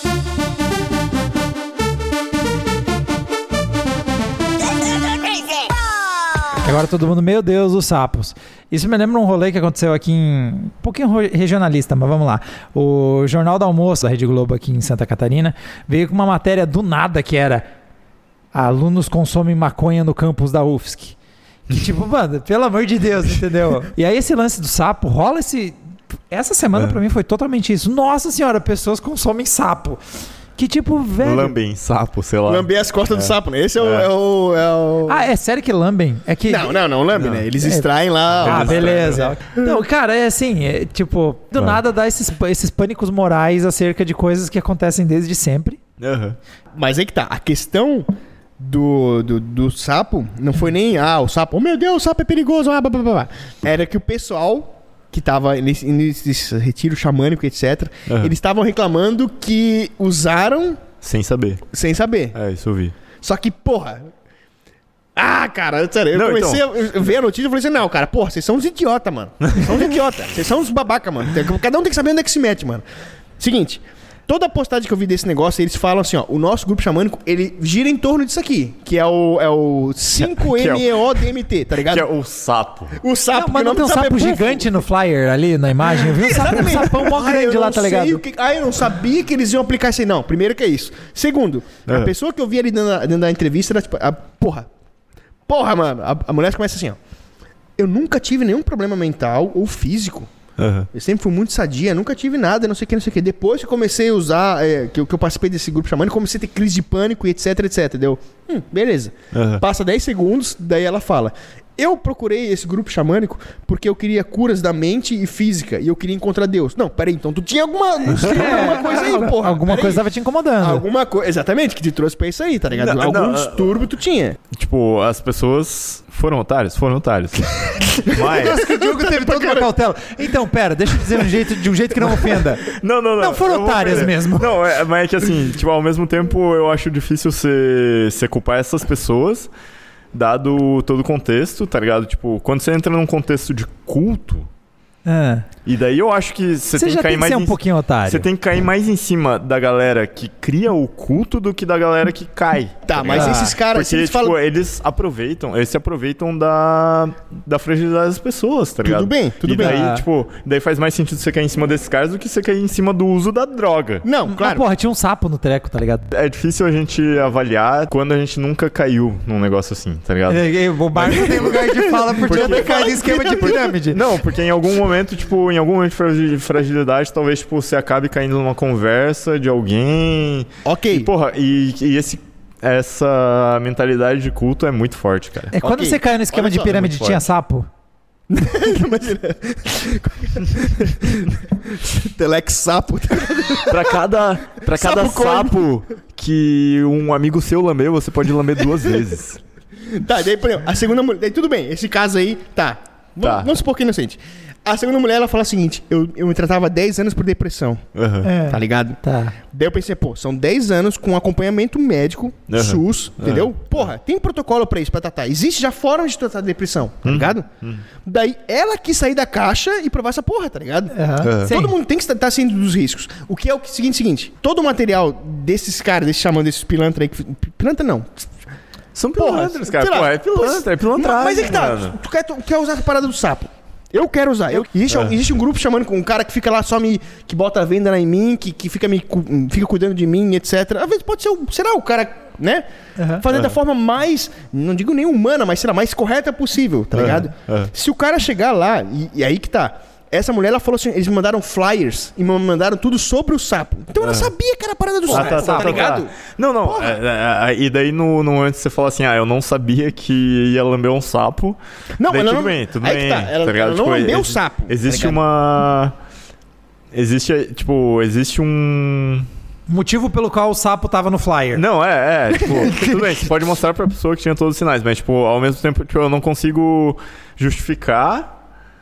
Agora todo mundo, meu Deus, os sapos. Isso me lembra um rolê que aconteceu aqui em... Um pouquinho ro- regionalista, mas vamos lá. O Jornal do Almoço da Rede Globo aqui em Santa Catarina veio com uma matéria do nada que era alunos consomem maconha no campus da U F S C. Que tipo, mano, pelo amor de Deus, entendeu? E aí esse lance do sapo, rola esse... Essa semana É. pra mim foi totalmente isso. Nossa senhora, pessoas consomem sapo. Que tipo, velho... Lambem, sapo, sei lá. Lamber as costas do sapo, né? Esse é o. É. É o, é o... Ah, é sério que lambem? É que... Não, não, não, lambe, Não. né? Eles É. extraem lá. Ah, Eles beleza. Não, cara, é assim, é, tipo, do Ah. nada dá esses, esses pânicos morais acerca de coisas que acontecem desde sempre. Aham. Mas aí que tá. A questão do, do, do sapo não foi nem, ah, o sapo, oh meu Deus, o sapo é perigoso, ah, blá, blá, blá, blá. Era que o pessoal que tava nesse, nesse retiro xamânico, etcétera, Aham. eles estavam reclamando que usaram Sem saber. sem saber. É, isso eu vi. Só que, porra. Ah, cara, sério, eu Não, comecei então. a ver a notícia e falei assim: não, cara, porra, vocês são uns idiota, mano. Vocês são uns idiota. Vocês são uns babaca, mano. Tem- Cada um tem que saber onde é que se mete, mano. Seguinte, Toda postagem que eu vi desse negócio, eles falam assim, ó, o nosso grupo xamânico, ele gira em torno disso aqui, que é o, é o cinco M E O D M T, tá ligado? Que é o sapo. O sapo, Não, mas não tem um sapo gigante no flyer ali na imagem? Eu vi um, sapo, um sapão mó Ah, grande eu lá, não tá sei ligado? o que- Ah, eu não sabia que eles iam aplicar isso aí. Não, primeiro que é isso. Segundo, a Uhum. pessoa que eu vi ali dentro da, dentro da entrevista era tipo, a, porra, porra, mano, a, a mulher começa assim, ó. Eu nunca tive nenhum problema mental ou físico. Uhum. Eu sempre fui muito sadia, nunca tive nada, não sei o que, não sei o que. Depois que eu comecei a usar, é, que, eu, que eu participei desse grupo xamânico, comecei a ter crise de pânico e etc, etc. Deu, hum, beleza. Uhum. Passa dez segundos, daí ela fala: eu procurei esse grupo xamânico porque eu queria curas da mente e física e eu queria encontrar Deus. Não, peraí, então tu tinha alguma, alguma coisa aí, porra. Alguma peraí. coisa tava te incomodando. Alguma coisa, exatamente, que te trouxe pra isso aí, tá ligado? Não, Algum não, distúrbio tu tinha. Tipo, as pessoas foram otários? Foram otários. Mas... O Diogo teve toda uma cautela. Então, pera, deixa eu dizer um jeito, de um jeito que não ofenda. Não, não, não. Não, foram eu vou otárias perder. mesmo. Não, é, mas é que assim, tipo, ao mesmo tempo eu acho difícil você, você culpar essas pessoas, dado todo o contexto, tá ligado? Tipo, quando você entra num contexto de culto, Ah. e daí eu acho que você Você tem já que cair tem que mais ser um em- pouquinho otário. Você tem que cair mais em cima da galera que cria o culto do que da galera que cai. Tá, mas ligado? esses caras, Porque, eles tipo, falam. eles aproveitam, eles se aproveitam da, da fragilidade das pessoas, tá ligado? Tudo bem, tudo e bem. daí, Ah. tipo, daí faz mais sentido você cair em cima desses caras do que você cair em cima do uso da droga. Não, Mas, claro. porra, tinha um sapo no treco, tá ligado? É difícil a gente avaliar quando a gente nunca caiu num negócio assim, tá ligado? O Barco tem lugar de fala por dia ter caído em esquema de pirâmide. Não, porque em algum momento, tipo, em algum momento de fragi- fragilidade, talvez, tipo, você acabe caindo numa conversa de alguém. Ok. E, porra, e, e esse, essa mentalidade de culto é muito forte, cara. É quando Ok. você caiu no esquema Olha de só, pirâmide, é muito tinha forte. sapo? Imagina. Telex sapo. Pra cada, pra cada Sapo sapo que um amigo seu lambeu, você pode lamber duas vezes. Tá, daí, por exemplo, a segunda mulher. Daí tudo bem, esse caso aí, tá. V- Tá. Vamos supor que é inocente. A segunda mulher, ela fala o seguinte: eu, eu me tratava há dez anos por depressão, Aham. É. tá ligado? Tá. Daí eu pensei, pô, são dez anos com acompanhamento médico, Aham. SUS, entendeu? Porra, tem protocolo pra isso, pra tratar. Existe já forma de tratar depressão, tá ligado? Daí ela quis sair da caixa e provar essa porra, tá ligado? Aham. Sim. Todo mundo tem que estar ciente dos riscos. O que é o que- seguinte, seguinte: todo o material desses caras, desses chamando desses pilantra aí, que, pilantra não. São Porra, pilantras, cara. sei lá, Pô, é pilantra, é pilantragem, Mas é que tá, mano. tu quer, tu quer usar a parada do sapo. Eu quero usar. Eu, existe, um- existe um grupo chamando com um cara que fica lá só me. Que bota a venda em mim, que, que fica, me, cu- fica cuidando de mim, etcétera. Às vezes pode ser, o- será o cara, né? Aham. Fazer da forma mais. Não digo nem humana, mas sei lá, mais correta possível, tá Aham, ligado? aham. Se o cara chegar lá, e, e aí que tá. Essa mulher, ela falou assim: eles me mandaram flyers e me mandaram tudo sobre o sapo. Então ela sabia que era a parada do sapo, Ah, tá, ligado? Não, não. Porra. é, é, é, e daí no, no momento você fala assim, ah, eu não sabia que ia lamber um sapo. Não, daí ela tudo não- bem, tudo aí que bem. tá, ela- ligado? ela não lambeu o exi- sapo, tá Existe ligado? uma... Existe, tipo, existe um... Motivo pelo qual o sapo tava no flyer. Não, é, é, tipo, tudo bem, você pode mostrar pra pessoa que tinha todos os sinais, mas, tipo, ao mesmo tempo, tipo, eu não consigo justificar,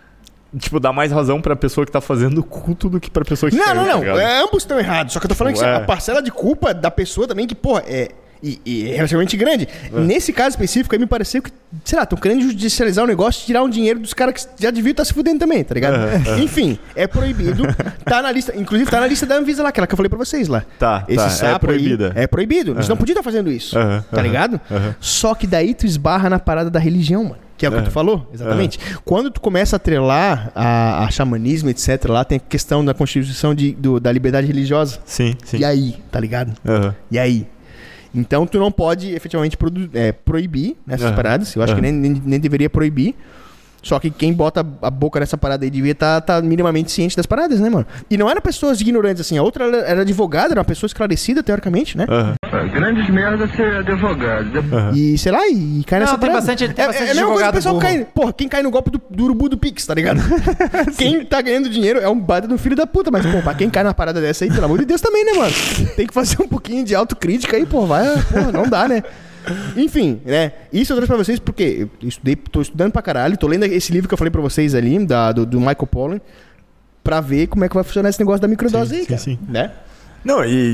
tipo, dar mais razão pra pessoa que tá fazendo o culto do que pra pessoa que Não, caiu, não, tá não. ligado? É, ambos estão errados. Só que eu tô falando que É. a parcela de culpa da pessoa também, que, porra, é. E, e é relativamente grande. É. Nesse caso específico, aí me pareceu que, sei lá, estão querendo judicializar o negócio e tirar um dinheiro dos caras que já deviam estar se fudendo também, tá ligado? Enfim, é proibido. Tá na lista, inclusive tá na lista da Anvisa lá, aquela que eu falei pra vocês lá. Tá, Esse tá, é sapo proibida. aí é proibido. Eles não podiam estar fazendo isso, Aham, tá aham, ligado? aham. Só que daí tu esbarra na parada da religião, mano. Que é o que tu falou, exatamente. Quando tu começa a atrelar a, a xamanismo, etcétera, lá tem a questão da constituição de, do- da liberdade religiosa. Sim, sim. E aí, tá ligado? Aham. E aí? Então tu não pode efetivamente produ- é, proibir essas Aham. paradas. Eu acho que nem, nem, nem deveria proibir. Só que quem bota a boca nessa parada aí devia estar tá, minimamente ciente das paradas, né, mano? E não eram pessoas ignorantes assim. A outra era, era advogada, era uma pessoa esclarecida, teoricamente, né? Aham. Grandes merda ser advogado. E sei lá, e, e cai Não, nessa tem parada. bastante- tem é, bastante é a mesma coisa que o advogado pessoal burro. cai. Porra, quem cai no golpe do, do urubu do Pix, tá ligado? Quem tá ganhando dinheiro é um baita do filho da puta. Mas, pô, pra quem cai na parada dessa aí, pelo amor de Deus também, né, mano? Tem que fazer um pouquinho de autocrítica aí, pô. Vai, porra, não dá, né? Enfim, né? Isso eu trouxe pra vocês porque eu estudei, tô estudando pra caralho, tô lendo esse livro que eu falei pra vocês ali, da, do, do Michael Pollan, pra ver como é que vai funcionar esse negócio da microdose Sim, aí, sim, cara. sim. Né? Não, e...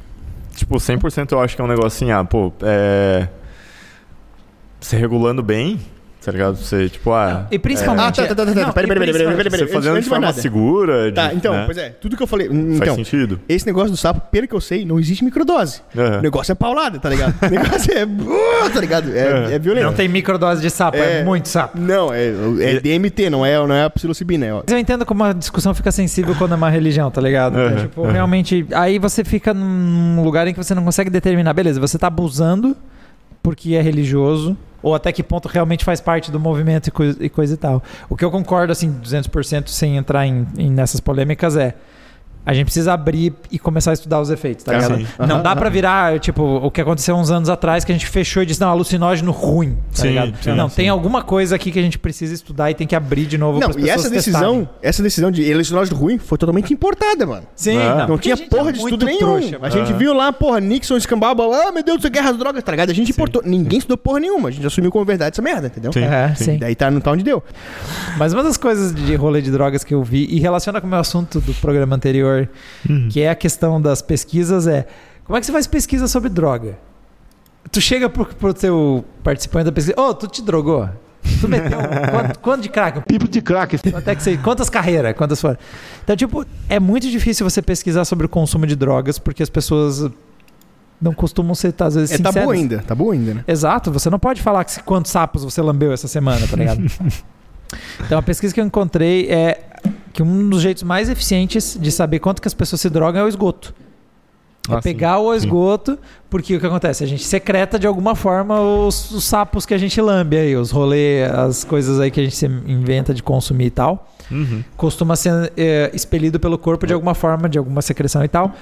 Tipo, cem por cento eu acho que é um negócio assim, ah, pô, é... Você regulando bem, Tá ligado? Você, tipo, ah... E principalmente... Ah, tá, tá, tá, tá. Peraí, peraí, peraí, peraí, peraí. Você fazendo de forma segura... Tá, de, então, né? pois é. Tudo que eu falei... Então, Faz sentido. Esse negócio do sapo, pelo que eu sei, não existe microdose. Uhum. O negócio é paulada, tá ligado? O negócio é... Uh, tá ligado? É, Uhum. é violento. Não tem microdose de sapo, é, é muito sapo. Não, é, é D M T, não é, não é a psilocibina. É, ó. Eu entendo como a discussão fica sensível quando é uma religião, tá ligado? Uhum, É, tipo, uhum. realmente... Aí você fica num lugar em que você não consegue determinar. Beleza, você tá abusando porque é religioso... Ou até que ponto realmente faz parte do movimento e coisa, e coisa e tal. O que eu concordo, assim, duzentos por cento sem entrar em, em nessas polêmicas é... A gente precisa abrir e começar a estudar os efeitos, tá Ah, ligado? sim. Não Aham, dá aham. pra virar, tipo, o que aconteceu uns anos atrás, que a gente fechou e disse, não, alucinógeno ruim, tá Sim, ligado? sim, não, sim. tem alguma coisa aqui que a gente precisa estudar e tem que abrir de novo Não, pras e pessoas essa decisão, testarem. essa decisão de alucinógeno ruim foi totalmente importada, mano. Sim, Ah. Não porque tinha a gente porra é de muito estudo nenhum. trouxa, a mano. gente viu lá, porra, Nixon escambau, ah, meu Deus, isso é guerra às drogas, tá ligado? A gente importou. Ninguém estudou porra nenhuma. A gente assumiu como verdade essa merda, entendeu? Sim. É, sim. Daí tá, não tá onde deu. Mas uma das coisas de rolê de drogas que eu vi, e relaciona com o meu assunto do programa anterior, que é a questão das pesquisas, é como é que você faz pesquisa sobre droga? Tu chega pro, pro teu participante da pesquisa, ô, tu te drogou? Tu meteu quanto, quanto de crack? Um pipo de crack. Até que você, quantas carreiras? Quantas foram? Então, tipo, é muito difícil você pesquisar sobre o consumo de drogas, porque as pessoas não costumam ser, às vezes, É sinceras. tabu ainda, tabu ainda, né? Exato, você não pode falar que se- quantos sapos você lambeu essa semana, tá ligado? Então a pesquisa que eu encontrei é que um dos jeitos mais eficientes de saber quanto que as pessoas se drogam é o esgoto. É Ah, pegar sim, o sim. esgoto, porque o que acontece? A gente secreta de alguma forma os, os sapos que a gente lambe aí, os rolês, as coisas aí que a gente se inventa de consumir e tal. Uhum. Costuma ser é, expelido pelo corpo de alguma forma, de alguma secreção e tal.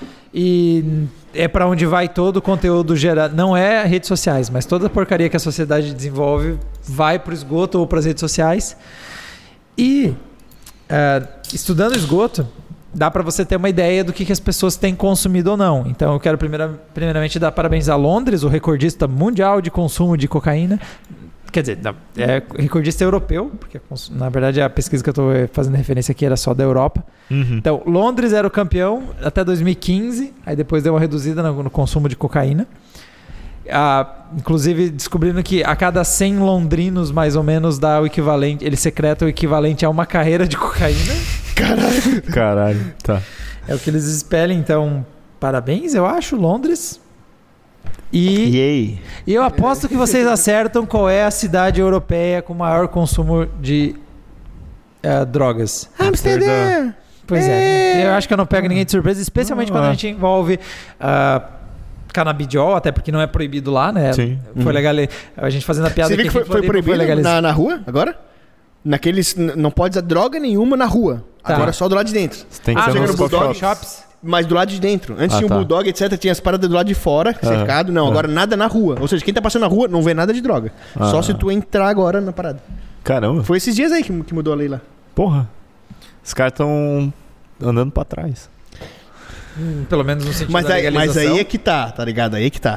E é pra onde vai todo o conteúdo gerado. Não é redes sociais, mas toda a porcaria que a sociedade desenvolve vai pro esgoto ou pras redes sociais. E é, estudando esgoto, dá pra você ter uma ideia do que, que as pessoas têm consumido ou não. Então eu quero primeira, primeiramente dar parabéns a Londres, o recordista mundial de consumo de cocaína. Quer dizer, não, é recordista europeu, porque na verdade a pesquisa que eu estou fazendo referência aqui era só da Europa. Uhum. Então, Londres era o campeão até dois mil e quinze, aí depois deu uma reduzida no, no consumo de cocaína. Ah, inclusive, descobrindo que a cada cem londrinos, mais ou menos, dá o equivalente, ele secreta o equivalente a uma carreira de cocaína. Caralho, tá. É o que eles expelem, então, parabéns, eu acho, Londres. E, Yay. e eu aposto que vocês acertam qual é a cidade europeia com maior consumo de eh, drogas. Amsterdã! Pois é. Eu acho que eu não pego ninguém de surpresa, especialmente Ah. quando a gente envolve ah, canabidiol, até porque não é proibido lá, né? Sim. Foi legal. A gente fazendo a piada Você vê aqui que foi, em foi Floripa, proibido legalizado. na, na rua agora? Naqueles. n- Não pode usar droga nenhuma na rua. Tá. Agora só do lado de dentro. Você tem que Ah, ser chega nos no coffee Bulldog shops. shops. Mas do lado de dentro. Antes Ah, tinha o tá. Bulldog, etcétera. Tinha as paradas do lado de fora, cercado. Não, ah. agora nada na rua. Ou seja, quem tá passando na rua não vê nada de droga. Ah. Só se tu entrar agora na parada. Caramba. Foi esses dias aí que, que mudou a lei lá. Porra. Os caras estão andando pra trás. Hum, Pelo menos no sentido Mas da aí, mas legalização. aí é que tá, tá ligado? Aí é que tá.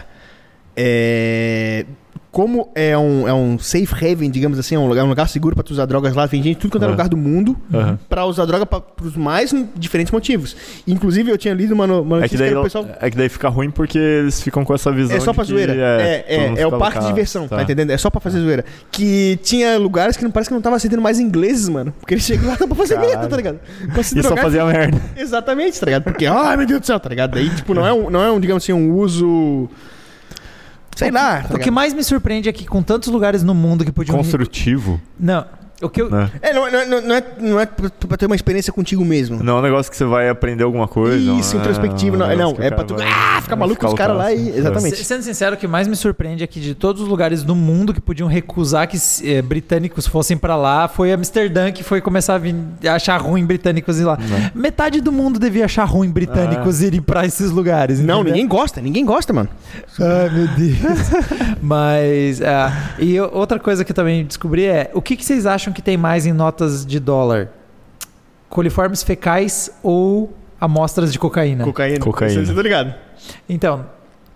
É... Como é um, é um safe haven, digamos assim, é um lugar, um lugar seguro pra tu usar drogas lá, tem gente de tudo quanto é Aham. lugar do mundo Aham. pra usar droga pra, pros mais diferentes motivos. Inclusive, eu tinha lido uma, no- uma É notícia que, daí, que era o pessoal... é que daí fica ruim porque eles ficam com essa visão É só de pra que, zoeira. É, todo é, mundo é o fica parque de loucaço, diversão, tá. entendendo? É só pra fazer zoeira. Que tinha lugares que não parece que não tava aceitando mais ingleses, mano. Porque eles chegam lá pra fazer Caralho. merda, tá ligado? Pra se E só drogar. fazia merda. Exatamente, tá ligado? Porque, ai meu Deus do céu, tá ligado? Daí, tipo, não é um, não é um digamos assim, um uso. Sei lá. tá O que ligado? mais me surpreende é que com tantos lugares no mundo que podiam... Construtivo. Não, o que eu... Né? É, não, não, não, não é, não é pra, pra ter uma experiência contigo mesmo. Não é um negócio que você vai aprender alguma coisa. Isso, não é introspectivo. um Não, negócio não que o é pra cara tu vai- ah, ficar vai maluco com os caras lá e. loucaço. Exatamente. Se- Sendo sincero, o que mais me surpreende é que de todos os lugares do mundo que podiam recusar que eh, britânicos fossem pra lá, foi Amsterdã que foi começar a, vir, a achar ruim britânicos ir lá. Metade do mundo devia achar ruim britânicos irem pra esses lugares. Não, entendeu? ninguém gosta, ninguém gosta, mano. Ai, meu Deus. Mas, ah, e eu- outra coisa que eu também descobri é, o que, que vocês acham que tem mais em notas de dólar? Coliformes fecais ou amostras de cocaína? Cocaína. Cocaína. Você tá ligado? Então,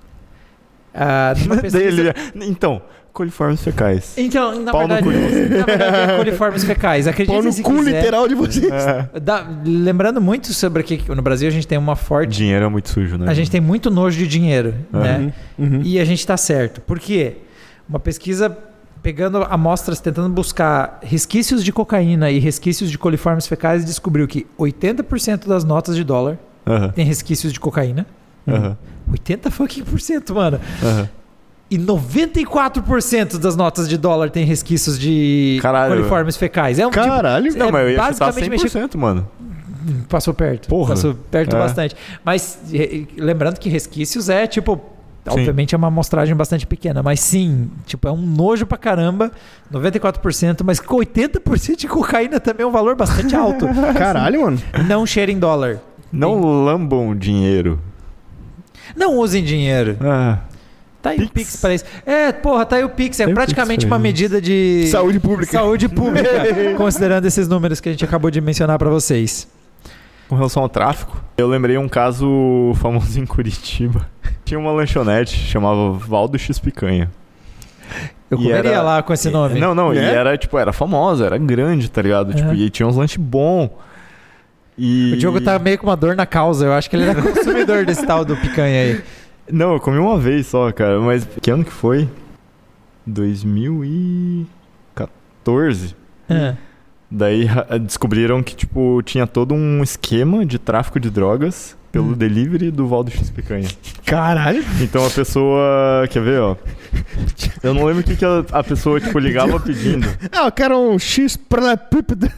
ah, numa Daí pesquisa... ele já- Então, coliformes fecais. Então, na Pau no verdade, cu de vocês. na verdade é coliformes fecais. Pau Acreditem no se cu quiser. literal de vocês. É. Dá- lembrando muito sobre que no Brasil a gente tem uma forte... Dinheiro é muito sujo, né? A gente tem muito nojo de dinheiro, Uhum. né? Uhum. E a gente tá certo. Por quê? Uma pesquisa pegando amostras, tentando buscar resquícios de cocaína e resquícios de coliformes fecais, descobriu que oitenta por cento das notas de dólar Uhum. tem resquícios de cocaína. Uhum. oitenta fucking por cento, mano. Uhum. E noventa e quatro por cento das notas de dólar tem resquícios de Caralho. coliformes fecais. É um Caralho. Tipo, Não, é mas eu ia chutar basicamente cem por mexer cento, mano. Passou perto. Porra. Passou perto É. bastante. Mas re- lembrando que resquícios é tipo. Sim. Obviamente é uma amostragem bastante pequena, mas sim, tipo, é um nojo pra caramba, noventa e quatro por cento, mas com oitenta por cento de cocaína também é um valor bastante alto. Caralho, mano. Não cheira em dólar. Não lambam dinheiro. Não usem dinheiro. Ah, Tá aí o Pix. Pix pra isso. É, porra, tá aí o Pix. É Tem o praticamente Pix pra uma isso. medida de Saúde pública. saúde pública, considerando esses números que a gente acabou de mencionar pra vocês. com relação ao tráfico, eu lembrei um caso famoso em Curitiba. Tinha uma lanchonete, chamava Valdo X Picanha. Eu E comeria era- lá com esse nome. Não, não, e Né? era, tipo, era famosa, era grande, tá ligado? Tipo, Uhum. e tinha uns lanches bons. E... O Diogo tá meio com uma dor na causa. Eu acho que ele era consumidor desse tal do picanha aí. Não, eu comi uma vez só, cara. Mas que ano que foi? dois mil e quatorze. Ah. Daí ra- descobriram que, tipo, tinha todo um esquema de tráfico de drogas pelo delivery do Valdo X Picanha. Caralho. Então a pessoa... Quer ver, ó? Eu não lembro o que, que a, a pessoa, tipo, ligava pedindo. Ah, eu quero um X pra pípida.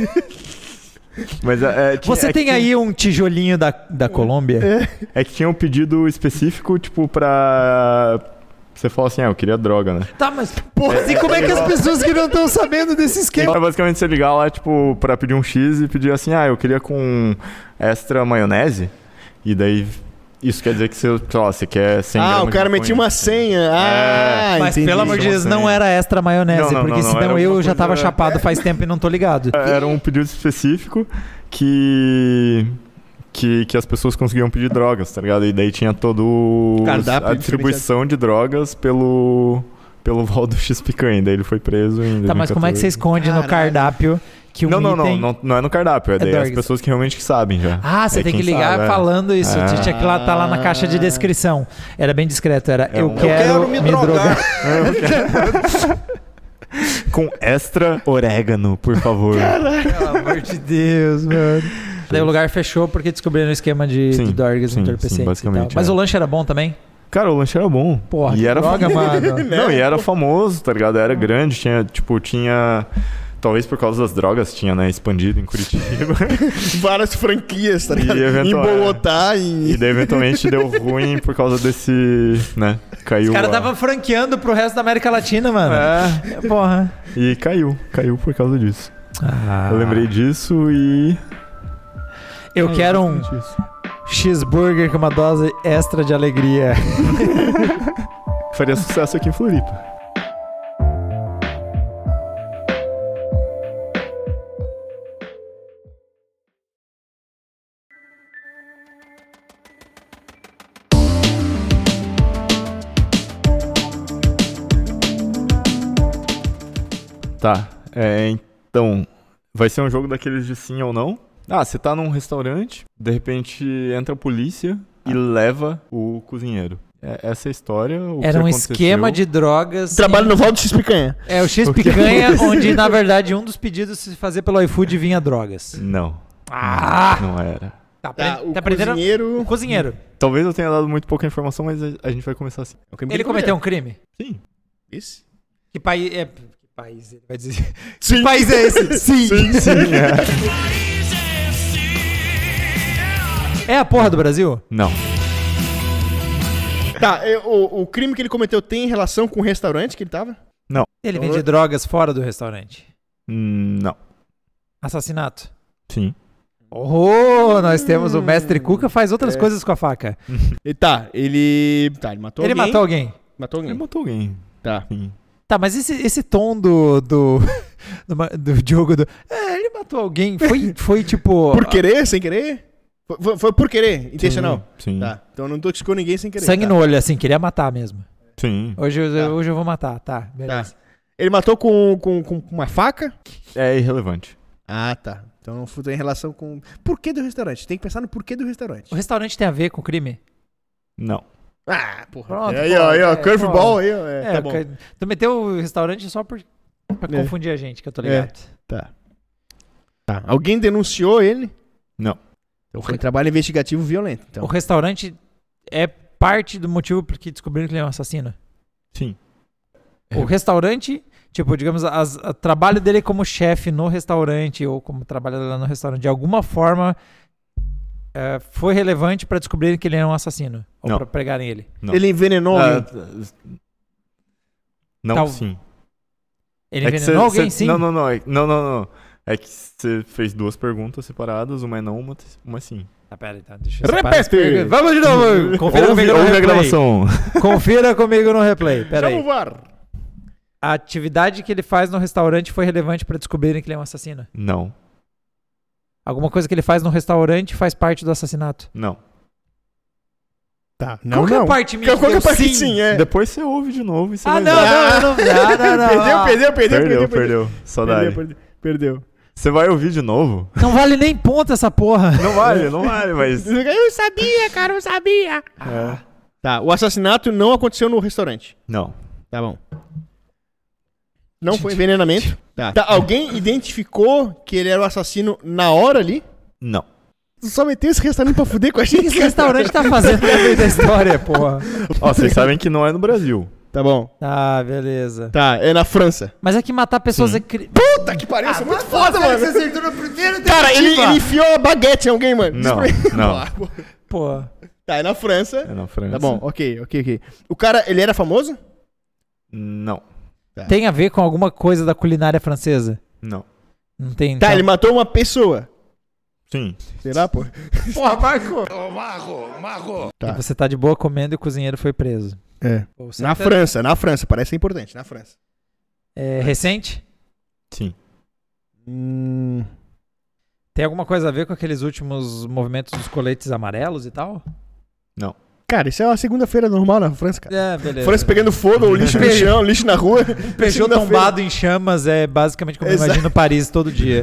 Mas é, é, tinha- Você é que tem tinha- aí um tijolinho da, da Colômbia? É que tinha um pedido específico, tipo, pra... Você fala assim, ah, eu queria droga, né? Tá, mas porra, e como é que as pessoas que não estão sabendo desse esquema? Então, basicamente, você ligar lá, tipo, pra pedir um X e pedir assim, ah, eu queria com extra maionese. E daí, isso quer dizer que você, sei lá, você quer cem Ah, gramas o cara de metia maconha. uma senha. Ah, Mas entendi. pelo amor de Deus, Chama não senha. era extra maionese, Não, não, porque não, não, senão era eu alguma já tava coisa- chapado faz tempo e não tô ligado. Era um pedido específico que... Que, que as pessoas conseguiam pedir drogas, tá ligado? E daí tinha todo o- Cardápio a distribuição de drogas pelo, pelo Valdo X Picanha. Daí ele foi preso em Tá, mas como é que você esconde no Caralho. cardápio que um Não, não, não, item... não, não é no cardápio, é, daí as drogas. pessoas que realmente que sabem já. Ah, você É tem que quem ligar sabe, é. falando isso. É. Tinha que lá tá lá na caixa de descrição. Era bem discreto, era É eu, um- Eu quero quero me drogar." Com extra orégano, por favor. Pelo amor de Deus, mano. Daí o lugar fechou porque descobriram o esquema de, Sim, de drogas sim, entorpecentes sim, e basicamente, tal. Mas é. o lanche era bom também? Cara, o lanche era bom. Porra, e que era droga, famoso. mano. Não, e era famoso, tá ligado? Era grande, tinha, tipo, tinha... Talvez por causa das drogas, tinha, né, expandido em Curitiba. Várias franquias, tá E ligado? Em eventual- Bogotá E e... daí, eventualmente, deu ruim por causa desse, né, caiu... Os caras a- estavam franqueando pro resto da América Latina, mano. É, Porra. e caiu, caiu por causa disso. Ah. Eu lembrei disso e... Eu É, quero um basicamente isso. cheeseburger com uma dose extra de alegria. Faria sucesso aqui em Floripa. Tá, é, então, vai ser um jogo daqueles de sim ou não. Ah, você tá num restaurante, de repente entra a polícia e leva o cozinheiro. É, essa é a história. O que Era um aconteceu. esquema de drogas. Trabalho no Valdo X Picanha. É, o O que X-Picanha, aconteceu? onde na verdade um dos pedidos se fazer pelo iFood vinha drogas. Não. Ah! Não era. Tá, Tá, apre- o tá aprendendo? cozinheiro... O cozinheiro. Talvez eu tenha dado muito pouca informação, mas a, a gente vai começar assim. É o crime Ele que cometeu um crime? Sim. Isso? Que país é... Que país? Ele vai dizer... Sim. Que país é esse? Sim. Sim, sim. É. É a porra do Brasil? Não. Tá, é, o, o crime que ele cometeu tem relação com o restaurante que ele tava? Ele vende drogas fora do restaurante. Hum, Não. Assassinato. Sim. Oh, nós temos o mestre Cuca faz outras É. coisas com a faca. E tá, ele... Tá, ele matou Ele alguém. matou alguém. Matou Ele alguém. matou alguém. Tá. Sim. Tá, mas esse, esse tom do do, do, ma- do Diogo do... É, ele matou alguém. Foi, foi tipo... Por querer, sem querer? Foi, foi- foi por querer, intencional. Sim. Tá, então eu não toxicou ninguém sem querer. Sangue tá. no olho, assim, queria matar mesmo. Sim. Hoje, eu- Tá. hoje eu vou matar, tá, Tá. beleza. Ele matou com, com, com uma faca? É irrelevante. Ah, tá. Então não foi em relação com... Porquê do restaurante? Tem que pensar no porquê do restaurante. O restaurante tem a ver com o crime? Não. Ah, porra. Pronto, aí, pô, ó, aí, ó, é, curveball pô. aí, ó. É, É, tá bom. ca- tu meteu o restaurante só por, pra É. confundir a gente, que eu tô ligado. Tá. Tá. Alguém denunciou ele? Não. Então foi trabalho investigativo violento. Então. O restaurante é parte do motivo por que descobriram que ele é um assassino. Sim. O restaurante, tipo, digamos, as- o trabalho dele como chefe no restaurante ou como trabalhador lá no restaurante, de alguma forma é, foi relevante pra descobrirem que ele é um assassino. Ou Não. pra pregarem ele. Não. Ele envenenou Ah, alguém. t- não, Tal- sim. Ele É que envenenou cê- alguém, cê- sim? Não, não, não. É, não, não, não. É que você fez duas perguntas separadas, uma é não, uma, uma sim. Ah, pera aí, tá. Deixa eu separar as Repete! perguntas. Vamos de novo! Confira Ouve, comigo no ouve a replay. gravação. Confira comigo no replay. Pera Chama o aí. V A R. A atividade que ele faz no restaurante foi relevante pra descobrirem que ele é um assassino? Não, Alguma coisa que ele faz no restaurante faz parte do assassinato? não. Tá. Qual Não, que é não. a parte minha Qual que é a que deu parte sim? sim, é. Depois você ouve de novo e você Ah, vai não, ver. não, não, não, não, não, não. Perdeu, perdeu, perdeu, Perdeu, perdeu. Saudade. Perdeu, perdeu. Você vai ouvir de novo? Não vale nem ponto essa porra. Não vale, não vale, mas... Eu sabia, cara, eu sabia. É. Tá, o assassinato não aconteceu no restaurante. Não. Tá bom. Não foi envenenamento. Tá. Tá, alguém identificou que ele era o assassino na hora ali? Não. Tu só meteu esse restaurante pra fuder com a O que gente? esse restaurante tá fazendo no meio da história, porra? Ó, vocês sabem que não é no Brasil. Tá bom. Ah, beleza. Tá, é na França. Mas é que matar pessoas Sim. é crime. Puta que pariu, isso é muito foda, mano. Você acertou no primeiro Cara, ele, ele enfiou a baguete em alguém, mano. Não, Diz pra- não. Ah, pô. Pô. Tá, é na França. É na França. Tá bom, ok, ok, ok. O cara, ele era famoso? Não. Tem a ver com alguma coisa da culinária francesa? Não. Não tem. Tá, então. ele matou uma pessoa. Sim. Será, pô? Porra, Marco! Ô, Marco, Marco. Tá. Você tá de boa comendo e o cozinheiro foi preso. É. Pô, Na certo é- França, na França. Parece ser importante, na França. É recente? Sim. Hum... Tem alguma coisa a ver com aqueles últimos movimentos dos coletes amarelos e tal? Não. Cara, isso é uma segunda-feira normal na França, cara. É, beleza. França pegando fogo, o lixo no Peugeot. chão, lixo na rua. Peugeot Segunda-feira. tombado em chamas é basicamente como eu Exato. imagino Paris todo dia.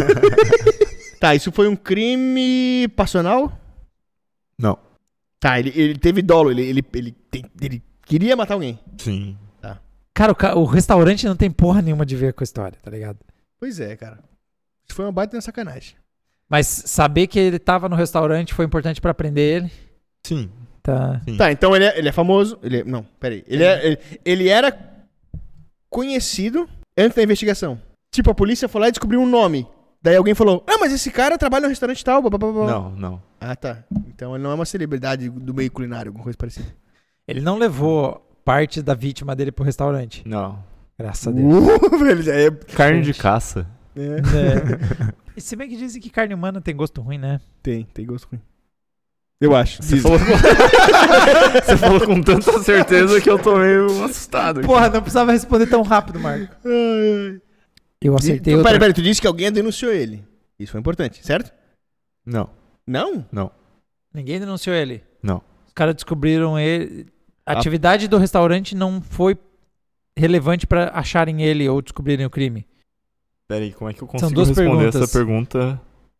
Tá, isso foi um crime passional? Não. Tá, ele, ele teve dolo, ele, ele, ele, tem- ele queria matar alguém. Sim. Cara, o, ca- o restaurante não tem porra nenhuma de ver com a história, tá ligado? Pois é, cara. Isso foi uma baita sacanagem. Mas saber que ele tava no restaurante foi importante pra prender ele. Sim. Tá. Sim. Tá, então ele é, ele é famoso. Ele é- não, peraí. Ele, é, ele, ele era conhecido antes da investigação. Tipo, a polícia foi lá e descobriu um nome. Daí alguém falou, ah, mas esse cara trabalha no restaurante tal. Blá, blá, blá, blá. Não, não. Ah, tá. Então ele não é uma celebridade do meio culinário, alguma coisa parecida. Ele não levou parte da vítima dele pro restaurante. Não. Graças a Deus. Uh, velho, já é... Carne de caça. é. É. E se bem que dizem que carne humana tem gosto ruim, né? Tem, tem gosto ruim. Eu acho. Você Dizem. falou, com... Você falou com tanta certeza que eu tô meio assustado. aqui. Porra, não precisava responder tão rápido, Marco. Ai, ai. Eu acertei Então, outra... peraí, peraí, tu disse que alguém denunciou ele. Isso foi importante, certo? Não. Não? Não. Ninguém denunciou ele. Não. Os caras descobriram ele... A atividade do restaurante não foi relevante pra acharem ele ou descobrirem o crime. Pera aí, como é que eu São consigo duas responder perguntas. essa pergunta?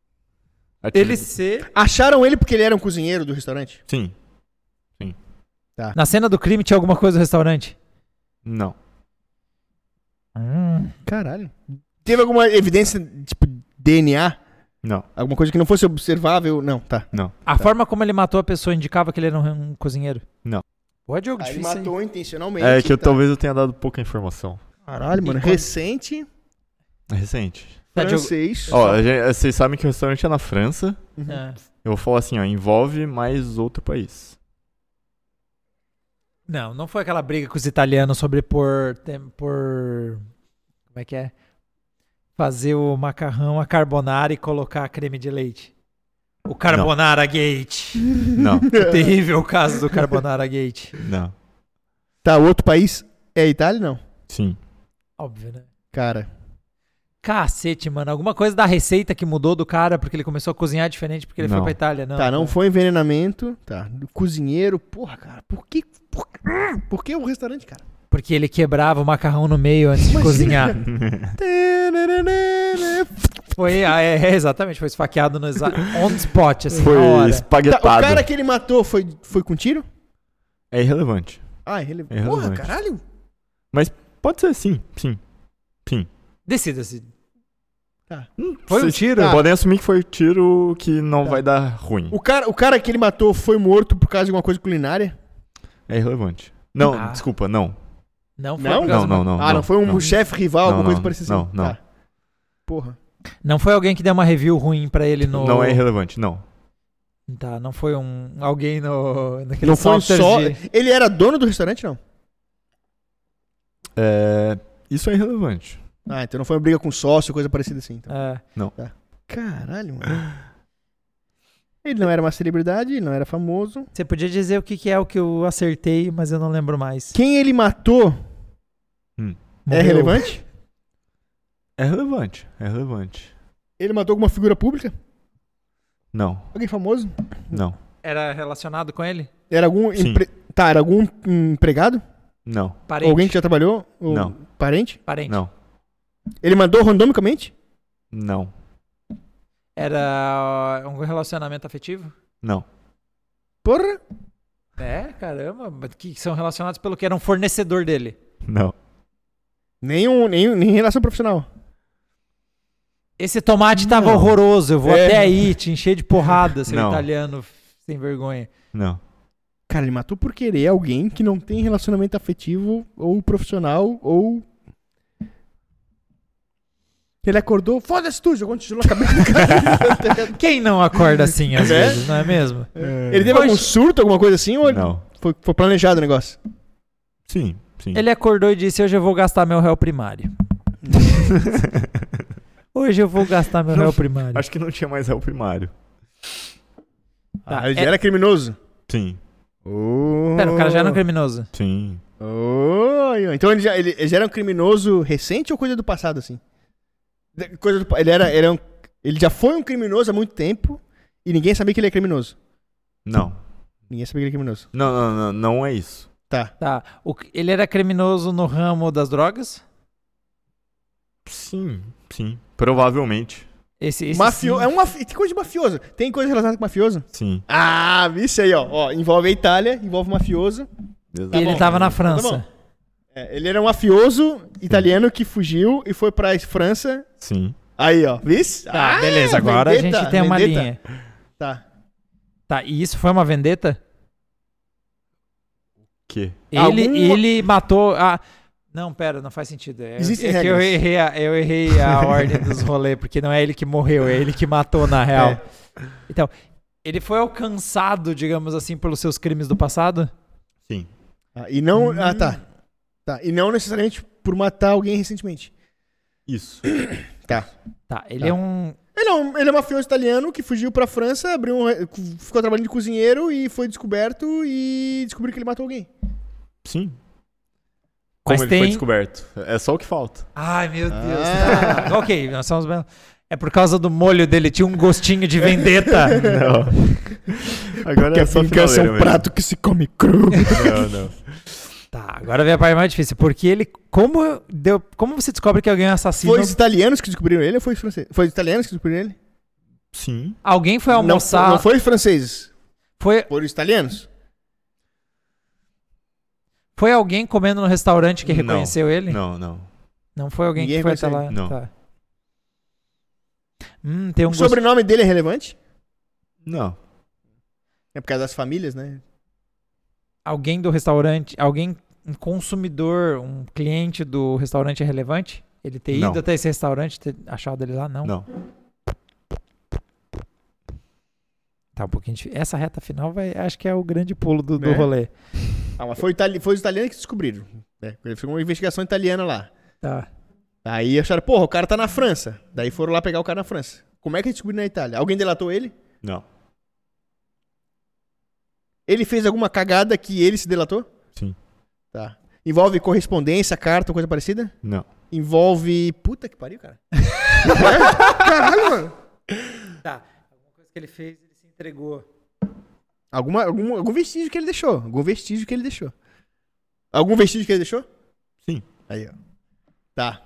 Ele ser... Acharam ele porque ele era um cozinheiro do restaurante? Sim. Na cena do crime tinha alguma coisa do restaurante? Não. Hum. Caralho. Teve alguma evidência, tipo, D N A? Não. Alguma coisa que não fosse observável? Não, tá. Não. A forma como ele matou a pessoa indicava que ele era um, um cozinheiro? Não. Pô, é jogo Aí ele difícil, matou hein? intencionalmente. É que eu, tá. talvez eu tenha dado pouca informação. Caralho, mano. E quando- Recente, É recente. Tá, Diogo- francês. Ó, a gente- vocês sabem que o restaurante é na França. É. Eu vou falar assim, ó, envolve mais outro país. Não, não foi aquela briga com os italianos sobre por, tem- por como é que é? Fazer o macarrão a carbonara e colocar creme de leite. O Carbonara Gate. Não, O terrível caso do Carbonara Gate. não. Tá, o outro país é a Itália, não? Sim. Óbvio, né? Cara. Cacete, mano. Alguma coisa da receita que mudou do cara porque ele começou a cozinhar diferente porque ele Não. foi pra Itália, não. tá, não foi envenenamento. Tá. Do cozinheiro. Porra, cara. Por que. Por, por que o restaurante, cara? Porque ele quebrava o macarrão no meio antes de cozinhar. Foi, ah, é, é, exatamente, foi esfaqueado no exa- on spot, assim, na Foi hora. Tá, espaguetado. o cara que ele matou foi, foi com tiro? É irrelevante. Ah, é relevante. É relevante. Porra, caralho. Mas pode ser sim, sim. Sim. Decida-se. Tá. Hum, Foi um vocês tiro? Podem assumir que foi um tiro que não Tá. vai dar ruim. O cara, o cara que ele matou foi morto por causa de alguma coisa culinária? É irrelevante. Não, Ah. desculpa, não. Não foi Não? por causa Não, de não, uma- não. ah, não, foi um não. chefe rival, Não, alguma coisa não, parecida assim? não, não. Tá. Porra. Não foi alguém que deu uma review ruim pra ele no... Não é irrelevante, não. Tá, não foi um alguém no naquele Não foi software só... de- Ele era dono do restaurante, não? É... Isso é irrelevante. Ah, então não foi uma briga com sócio, coisa parecida assim. Então. É. Caralho, mano. Ele não era uma celebridade, ele não era famoso. Você podia dizer o que, que é o que eu acertei, mas eu não lembro mais. Quem ele matou Hum. é Morreu. relevante? É relevante, é relevante. Ele matou alguma figura pública? Não, Alguém famoso? não, Era relacionado com ele? Era algum... Sim. empre- Tá, era algum empregado? não, Parente? Alguém que já trabalhou? Ou Não. Parente? Parente? não, Ele mandou randomicamente? não, Era uh, um relacionamento afetivo? não. Porra. É, caramba. Mas que são relacionados pelo que era um fornecedor dele. Não. Nenhum, nenhum, nem relação profissional. Esse tomate tava Não. horroroso. Eu vou É. até aí te encher de porrada, seu Não. italiano sem vergonha. Não. Cara, ele matou por querer alguém que não tem relacionamento afetivo ou profissional ou... Ele acordou, foda-se tu, jogou um tijolo na cabeça do cara. Quem não acorda assim às É? vezes, não é mesmo? Ele teve Poxa. algum surto, alguma coisa assim? Ou ele- Não. Foi, foi planejado o negócio? Sim, sim. Ele acordou e disse, hoje eu vou gastar meu réu primário. Hoje eu vou gastar meu Não, réu primário. Acho que não tinha mais réu primário. Tá, Ah, ele é- já era criminoso? Sim, Oh. Pera, o cara já era um criminoso. sim. Oh, então ele já, ele, ele já era um criminoso recente ou coisa do passado, assim? De- Coisa do, pa- ele, era, era um, ele já foi um criminoso há muito tempo e ninguém sabia que ele é criminoso. Não. Ninguém sabia que ele é criminoso. Não, não, não, não é isso. Tá. Tá. O, ele era criminoso no ramo das drogas? Sim, sim. Provavelmente. Esse, esse Mafio, sim. é um mafi, tem coisa de mafioso. Tem coisa relacionada com mafioso? Sim. Ah, isso aí, ó. ó. Envolve a Itália, envolve mafioso. E Tá ele bom. tava na Tá França. bom. É, ele era um mafioso italiano que fugiu e foi pra França. Sim. Aí, ó. Vice? Tá, Ah, beleza. Agora a vendetta, gente tem uma vendetta. linha. Tá. Tá, e isso foi uma vendetta? Que? Ele, Algum- ele matou. Ah, não, pera, não faz sentido. É, Existem é que eu regras. errei, a, eu errei a ordem dos rolês, porque não é ele que morreu, é ele que matou na real. É. Então, ele foi alcançado, digamos assim, pelos seus crimes do passado? Sim. Ah, e não. Hum. Ah, tá. Tá. E não necessariamente por matar alguém recentemente. Isso. Tá. Tá, ele Tá. é um. Ele é, um, ele é um mafioso italiano que fugiu pra França, abriu um, re- ficou trabalhando de cozinheiro e foi descoberto e descobriu que ele matou alguém. Sim. Como Mas ele tem- foi descoberto? É só o que falta. Ai, meu Deus. Ah. Tá. Ok, nós somos. bem- É por causa do molho dele, tinha um gostinho de vendetta. Não. Agora Porque é a só vingança é finaleira um mesmo. prato que se come cru. Não, não. Tá, agora vem a parte mais difícil. Porque ele. Como, deu, como você descobre que alguém é um assassino? Foi os italianos que descobriram ele ou foi os franceses? Foi os italianos que descobriram ele? Sim. Alguém foi Não, almoçar. não foi os franceses. Foi, Foram os italianos. foi alguém comendo no restaurante que Não. reconheceu ele? Não, não. Não foi alguém Ninguém que foi até reconheceu lá? ele. Não. Tá. Hum, tem um O gosto- sobrenome dele é relevante? Não. É por causa das famílias, né? Alguém do restaurante, alguém, um consumidor, um cliente do restaurante é relevante? Ele ter Não. ido até esse restaurante, ter achado ele lá? Não. Não. Tá um pouquinho difícil. Essa reta final vai, acho que é o grande pulo do, do Né? rolê. Ah, mas foi, itali foi os italianos que descobriram. Né? Ele foi uma investigação italiana lá. Tá. Aí acharam, porra, o cara tá na França. Daí foram lá pegar o cara na França. Como é que descobriram na Itália? Alguém delatou ele? Não. Ele fez alguma cagada que ele se delatou? Sim. Tá. Envolve correspondência, carta, coisa parecida? Não. Envolve... Puta que pariu, cara. É? Caralho, mano. Tá. Alguma coisa que ele fez, ele se entregou. Alguma, algum, algum vestígio que ele deixou. Algum vestígio que ele deixou. Algum vestígio que ele deixou? Sim. Aí, ó. Tá.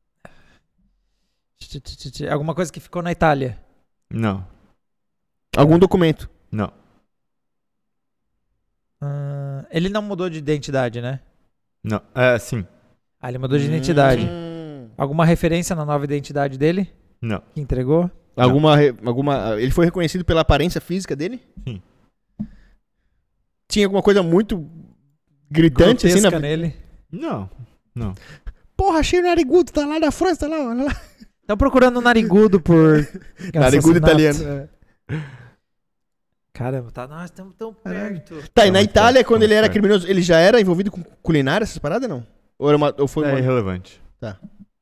Tch, tch, tch, tch. Alguma coisa que ficou na Itália. Não. Algum documento. Não. Ah, Ah, ele não mudou de identidade, né? Não, é, sim. Ah, ele mudou de identidade. Hum. Alguma referência na nova identidade dele? Não. Que entregou? Alguma, re- alguma. Ele foi reconhecido pela aparência física dele? Sim. Tinha alguma coisa muito gritante assim Grotesca na. nele. Não, não. Porra, achei o narigudo, tá lá na França, tá lá, olha lá. Estão procurando um narigudo por. Narigudo assassinato. italiano. é. Caramba, tá, nós estamos tão perto. Tá, e na Muito Itália, perto, quando muito ele era perto. criminoso, ele já era envolvido com culinária, essas paradas, não? Ou, era uma, ou foi É uma... irrelevante. Tá.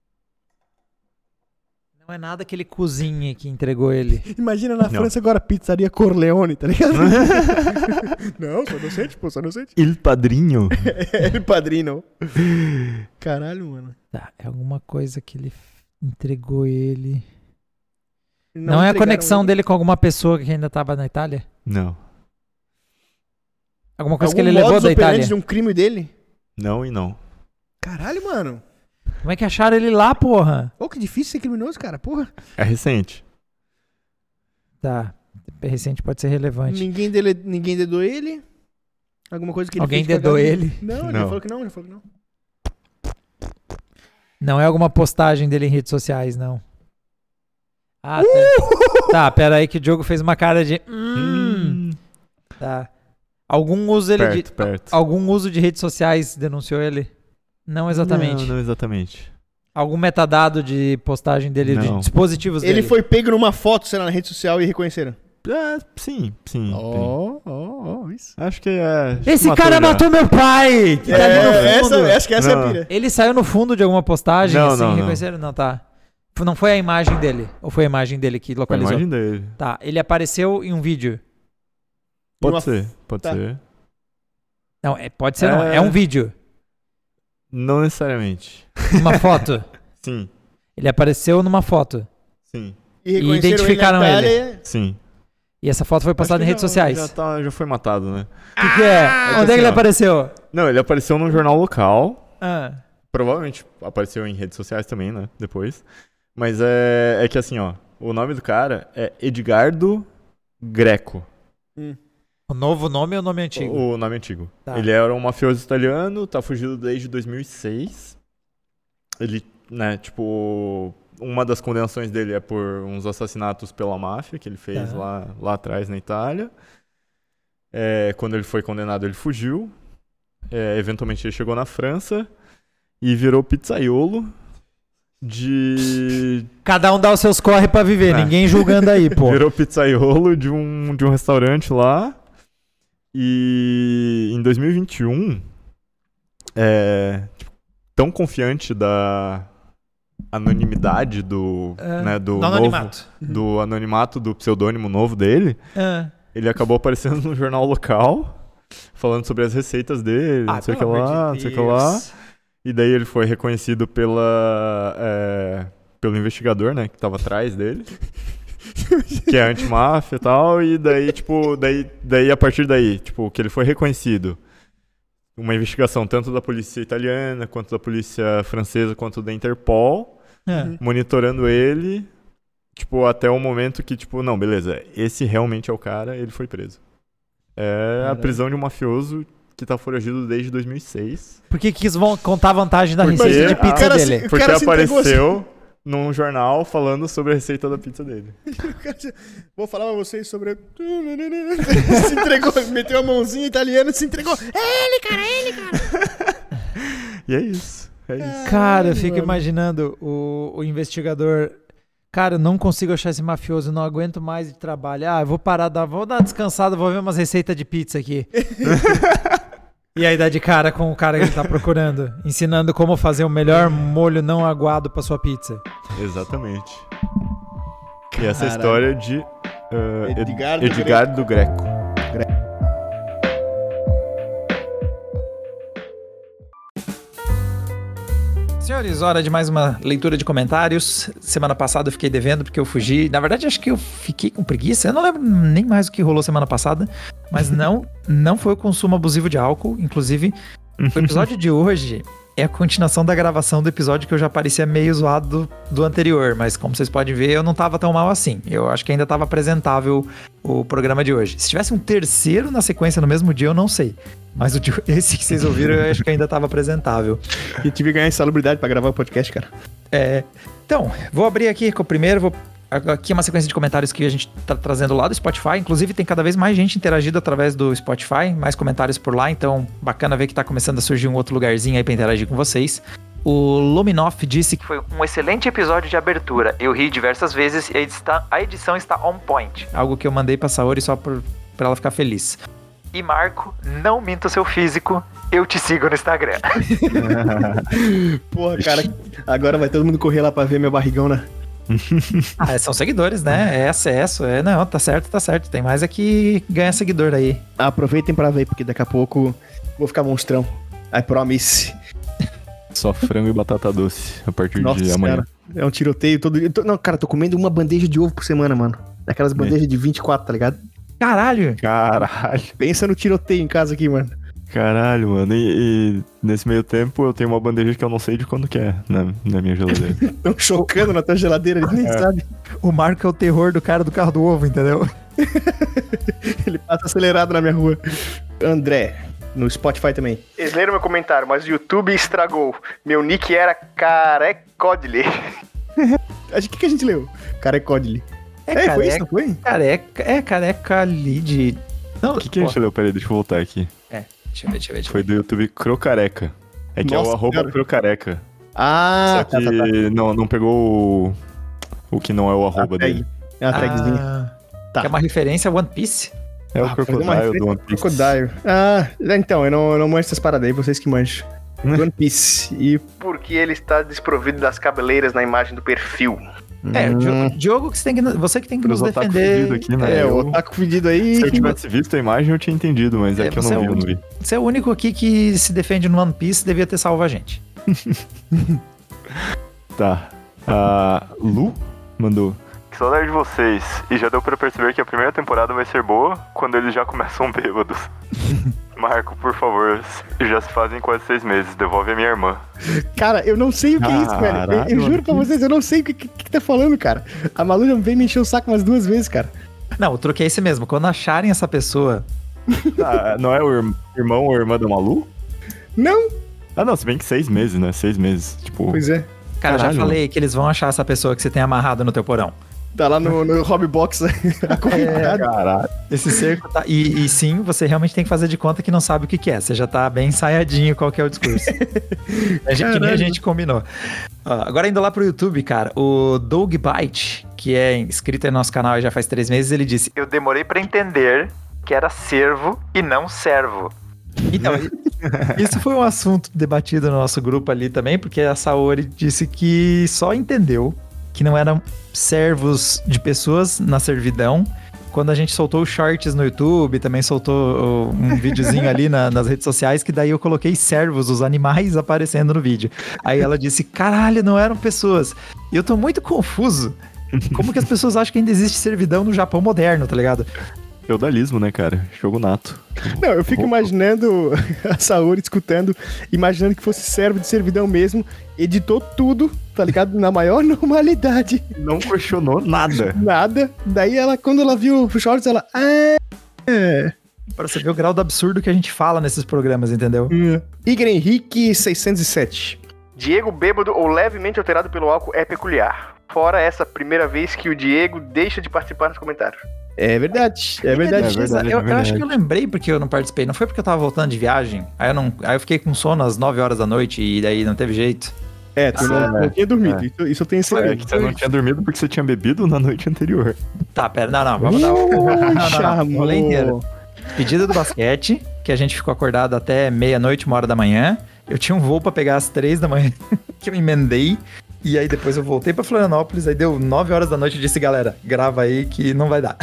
Não é nada que ele cozinhe que entregou ele. Imagina na Não. França agora, pizzaria Corleone, tá ligado? Não, sou inocente, pô, sou inocente. Il Padrinho? É o padrinho. Caralho, mano. Tá, é alguma coisa que ele f- entregou ele. Não, Não é a entregaram conexão ele. dele com alguma pessoa que ainda tava na Itália? Não. Alguma coisa Algum que ele levou modus da operandi Itália? de um crime dele? Não e não. Caralho, mano. Como é que acharam ele lá, porra? Ô, que difícil ser criminoso, cara, porra. É recente. Tá, recente pode ser relevante. Ninguém, dele, ninguém dedou ele? Alguma coisa que ele Alguém fez dedou cagada? ele? Não, ele Não. falou que não, ele falou que não. Não é alguma postagem dele em redes sociais, não. Ah, Uh! tá. Tá, pera aí que o Diogo fez uma cara de... Hum. Hum. Tá. Algum uso ele Perto, de... perto. Algum uso de redes sociais denunciou ele? Não exatamente. Não, não exatamente. Algum metadado de postagem dele, de Não. dispositivos Ele dele? foi pego numa foto, sei lá, na rede social e reconheceram. É, sim, sim. sim. Ó, ó, ó, isso. Acho que é. acho Esse que cara já. matou meu pai! Que tá ali no É, fundo. essa, acho que essa é a Não. pira. Ele saiu no fundo de alguma postagem, Não, assim, não, não. reconheceram? Não, tá. F- Não foi a imagem dele? Ou foi a imagem dele que Foi a localizou? imagem dele. Tá, ele apareceu em um vídeo. Pode Uma- ser, pode Tá. ser. Não, é, pode ser não, É. é um vídeo. Não necessariamente. Uma foto. Sim, Ele apareceu numa foto. sim, E reconheceram identificaram ele. na Itália. sim. E essa foto foi postada em Acho que redes já- sociais. Já, tá, já foi matado, né? O que, que é? que Onde é que assim, ele ó. apareceu? Não, ele apareceu num jornal local. Ah, Provavelmente apareceu em redes sociais também, né? Depois. Mas é, é que assim, ó. O nome do cara é Edgardo Greco. o novo nome ou o nome antigo? O, o nome antigo. Tá. Ele era um mafioso italiano, tá fugido desde dois mil e seis. Ele, né, tipo... Uma das condenações dele é por uns assassinatos pela máfia que ele fez Tá. lá, lá atrás na Itália. É, quando ele foi condenado, ele fugiu. É, eventualmente ele chegou na França e virou pizzaiolo de... Cada um dá os seus corre pra viver, É. ninguém julgando aí, pô. Virou pizzaiolo de um, de um restaurante lá. E em dois mil e vinte e um, é, tipo, tão confiante da anonimidade do, É, né, do do novo, anonimato. do anonimato do pseudônimo novo dele, Ah, ele acabou aparecendo no jornal local, falando sobre as receitas dele, Ah, não sei o que pelo amor lá, de não sei o que lá. Deus. E daí ele foi reconhecido pela, é, pelo investigador, né, que tava atrás dele. Que é antimáfia e tal, e daí, tipo, daí, daí a partir daí, tipo, que ele foi reconhecido. Uma investigação tanto da polícia italiana, quanto da polícia francesa, quanto da Interpol, Ah. monitorando ele, tipo, até o momento que, tipo, não, beleza, esse realmente é o cara, ele foi preso. É a Caralho. prisão de um mafioso que tá foragido desde dois mil e seis. Por que que quis vão contar a vantagem da Porque receita de a- pizza o cara se- dele? O Porque cara se entregou apareceu num jornal falando sobre a receita da pizza dele. Vou falar pra vocês sobre. Se entregou, meteu a mãozinha italiana e se entregou. É ele, cara, é ele, cara. E é isso. É isso. Cara, eu fico mano. imaginando o, o investigador. Cara, eu não consigo achar esse mafioso, não aguento mais de trabalho. Ah, eu vou parar, dar, vou dar uma descansada, vou ver umas receitas de pizza aqui. E aí dá de cara com o cara que ele tá procurando, ensinando como fazer o melhor molho não aguado pra sua pizza. Exatamente. E essa é a Caralho. história de uh, Ed- Edgardo Edgardo Greco. Senhores, hora de mais uma leitura de comentários. Semana passada eu fiquei devendo porque eu fugi. Na verdade, acho que eu fiquei com preguiça. Eu não lembro nem mais o que rolou semana passada. Mas não, não foi o consumo abusivo de álcool. Inclusive, O episódio de hoje é a continuação da gravação do episódio que eu já parecia meio zoado do, do anterior, mas como vocês podem ver, eu não tava tão mal assim. Eu acho que ainda tava apresentável o programa de hoje. Se tivesse um terceiro na sequência no mesmo dia, eu não sei. Mas o de, esse que vocês ouviram, eu acho que ainda tava apresentável. E tive que ganhar insalubridade pra gravar o podcast, cara. É. Então, vou abrir aqui com o primeiro, vou... Aqui é uma sequência de comentários que a gente tá trazendo lá do Spotify. Inclusive, tem cada vez mais gente interagindo através do Spotify, mais comentários por lá. Então, bacana ver que tá começando a surgir um outro lugarzinho aí pra interagir com vocês. O Luminoff disse que foi um excelente episódio de abertura. Eu ri diversas vezes e a edição, a edição está on point. Algo que eu mandei pra Saori só por, pra ela ficar feliz. E Marco, não minta o seu físico, eu te sigo no Instagram. Porra, cara, agora vai todo mundo correr lá pra ver meu barrigão, né? Ah, são seguidores, né? É acesso, é, não, tá certo, tá certo. Tem mais é que ganha seguidor aí. Aproveitem pra ver, porque daqui a pouco vou ficar monstrão. I promise. Só frango e batata doce a partir Nossa, de amanhã. Cara, é um tiroteio todo dia. Tô... Não, cara, tô comendo uma bandeja de ovo por semana, mano. Daquelas bandejas é. de vinte e quatro, tá ligado? Caralho! Caralho! Pensa no tiroteio em casa aqui, mano. Caralho, mano. E, e nesse meio tempo eu tenho uma bandeja que eu não sei de quando que é na, na minha geladeira. Tão chocando na tua geladeira, ele nem é. sabe. O Marco é o terror do cara do carro do ovo, entendeu? Ele passa acelerado na minha rua. André, no Spotify também. Eles leram meu comentário, mas o YouTube estragou. Meu nick era Carecodile. O que, que a gente leu? Carecodile. É, é careca, foi isso, não foi? Careca, é careca lead. Não, o que, que a gente leu? Peraí, deixa eu voltar aqui. É, deixa eu ver, deixa eu ver. Deixa foi do YouTube Crocareca. É que Nossa, é o arroba cara. Crocareca. Ah, Só que tá, tá, tá. Não, não pegou o, o que não é o arroba dele. É uma tagzinha. Ah, tá. É uma referência a One Piece? É o ah, Crocodile do One Piece. Crocodile. Ah, então, eu não, eu não manjo essas paradas aí, vocês que manjam. One Piece. E porque ele está desprovido das cabeleiras na imagem do perfil. É, hum. Diogo, que você, tem que, você que tem que nos defender. Aqui, né? É, eu, o otaku pedido aí. Se eu tivesse visto a imagem, eu tinha entendido, mas é, é que eu não vi, é eu não vi. Você é o único aqui que se defende no One Piece, devia ter salvo a gente. Tá. A Lu mandou. Que saudade de vocês. E já deu pra perceber que a primeira temporada vai ser boa quando eles já começam bêbados. Marco, por favor, já se fazem quase seis meses, devolve a minha irmã. Cara, eu não sei o que é isso, velho. Eu, eu juro pra vocês, eu não sei o que, que, que tá falando, cara. A Malu já veio me encher o saco umas duas vezes, cara. Não, o truque é esse mesmo. Quando acharem essa pessoa... Ah, não é o irmão ou irmã da Malu? Não. Ah, não, se bem que seis meses, né? Seis meses, tipo... Pois é. Cara, Caralho, já falei que eles vão achar essa pessoa que você tem amarrado no teu porão. Tá lá no, no Hobby Box. É, caralho. Esse cerco tá... E, e sim, você realmente tem que fazer de conta que não sabe o que, que é. Você já tá bem ensaiadinho qual que é o discurso. É que nem a gente combinou. Ó, agora indo lá pro YouTube, cara, o Doug Byte, que é inscrito aí no nosso canal já faz três meses, ele disse: eu demorei pra entender que era servo e não servo. Então, isso foi um assunto debatido no nosso grupo ali também, porque a Saori disse que só entendeu que não eram servos de pessoas na servidão quando a gente soltou os shorts no YouTube, também soltou um videozinho ali na, nas redes sociais, que daí eu coloquei servos, os animais aparecendo no vídeo. Aí ela disse, caralho, não eram pessoas. E eu tô muito confuso. Como que as pessoas acham que ainda existe servidão no Japão moderno, tá ligado? Feudalismo, né, cara? Jogo nato. Não, eu fico imaginando a Saori escutando, imaginando que fosse servo de servidão mesmo, editou tudo, tá ligado? Na maior normalidade. Não questionou nada. Nada. Daí ela, quando ela viu o shorts, ela... Ah, é. Pra você ver o grau do absurdo que a gente fala nesses programas, entendeu? Hum. Igor Henrique seiscentos e sete. Diego bêbado ou levemente alterado pelo álcool é peculiar. Fora essa primeira vez que o Diego deixa de participar nos comentários. É verdade, é verdade. É verdade, eu, é verdade. eu acho que eu lembrei porque eu não participei. Não foi porque eu tava voltando de viagem. Aí eu, não, aí eu fiquei com sono às nove horas da noite e daí não teve jeito. É, tu ah, não, não tinha dormido. É. Isso, isso eu tenho certeza. É que você não tinha dormido porque você tinha bebido na noite anterior. Tá, pera, não, não. Vamos dar o rolê inteiro. Pedido do basquete, que a gente ficou acordado até meia-noite, uma hora da manhã. Eu tinha um voo pra pegar às três da manhã, que eu emendei. E aí depois eu voltei pra Florianópolis, aí deu nove horas da noite e disse, galera, grava aí que não vai dar.